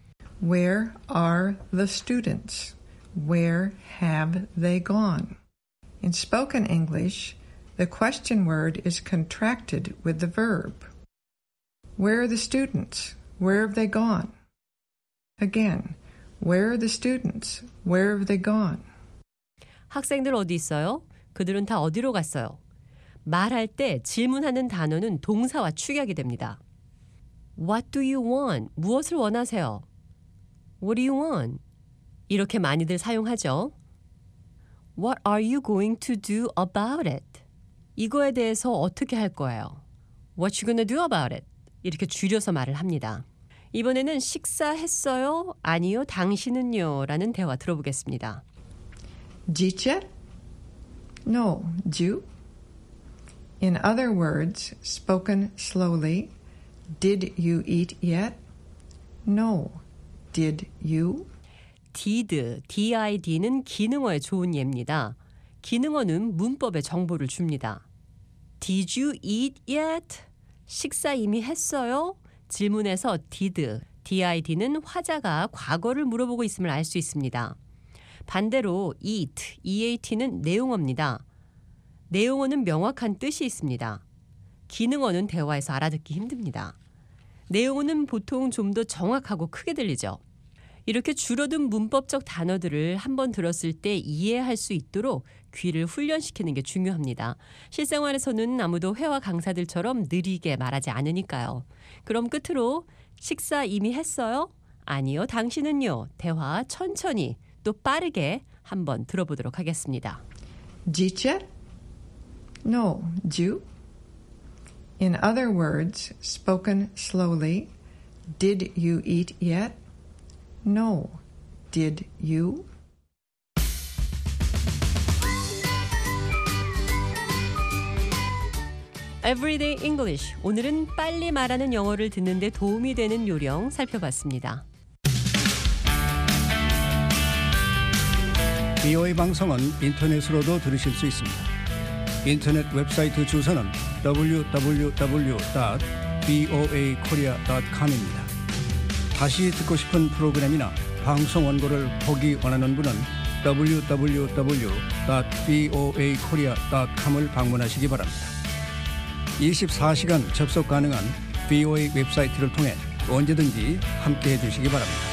Where are the students? Where have they gone? In spoken English, the question word is contracted with the verb. Where are the students? Where have they gone? Again, where are the students? Where have they gone? 학생들 어디 있어요? 그들은 다 어디로 갔어요? 말할 때 질문하는 단어는 동사와 축약이 됩니다. What do you want? 무엇을 원하세요? What do you want? 이렇게 많이들 사용하죠. What are you going to do about it? 이거에 대해서 어떻게 할 거예요? What you gonna do about it? 이렇게 줄여서 말을 합니다. 이번에는 식사했어요? 아니요, 당신은요? 라는 대화 들어보겠습니다. Did yet? No. Did you? In other words, spoken slowly, did you eat yet? No. Did you? did, did는 기능어의 좋은 예입니다. 기능어는 문법에 정보를 줍니다. Did you eat yet? 식사 이미 했어요? 질문에서 did, did는 화자가 과거를 물어보고 있음을 알 수 있습니다. 반대로 eat, eat는 내용어입니다. 내용어는 명확한 뜻이 있습니다. 기능어는 대화에서 알아듣기 힘듭니다. 내용어는 보통 좀 더 정확하고 크게 들리죠. 이렇게 줄어든 문법적 단어들을 한번 들었을 때 이해할 수 있도록 귀를 훈련시키는 게 중요합니다. 실생활에서는 아무도 회화 강사들처럼 느리게 말하지 않으니까요. 그럼 끝으로 식사 이미 했어요? 아니요, 당신은요? 대화 천천히 또 빠르게 한번 들어보도록 하겠습니다. Did yet? No. Did you? In other words, spoken slowly, did you eat yet? No. Did you? Everyday English. 오늘은 빨리 말하는 영어를 듣는 데 도움이 되는 요령 살펴봤습니다. 비오에이 방송은 인터넷으로도 들으실 수 있습니다. 인터넷 웹사이트 주소는 더블유 더블유 더블유 닷 비오에이 코리아 닷 컴입니다. 다시 듣고 싶은 프로그램이나 방송 원고를 보기 원하는 분은 더블유 더블유 더블유 닷 브이오에이 코리아 닷 컴을 방문하시기 바랍니다. 이십사 시간 접속 가능한 브이오에이 웹사이트를 통해 언제든지 함께해 주시기 바랍니다.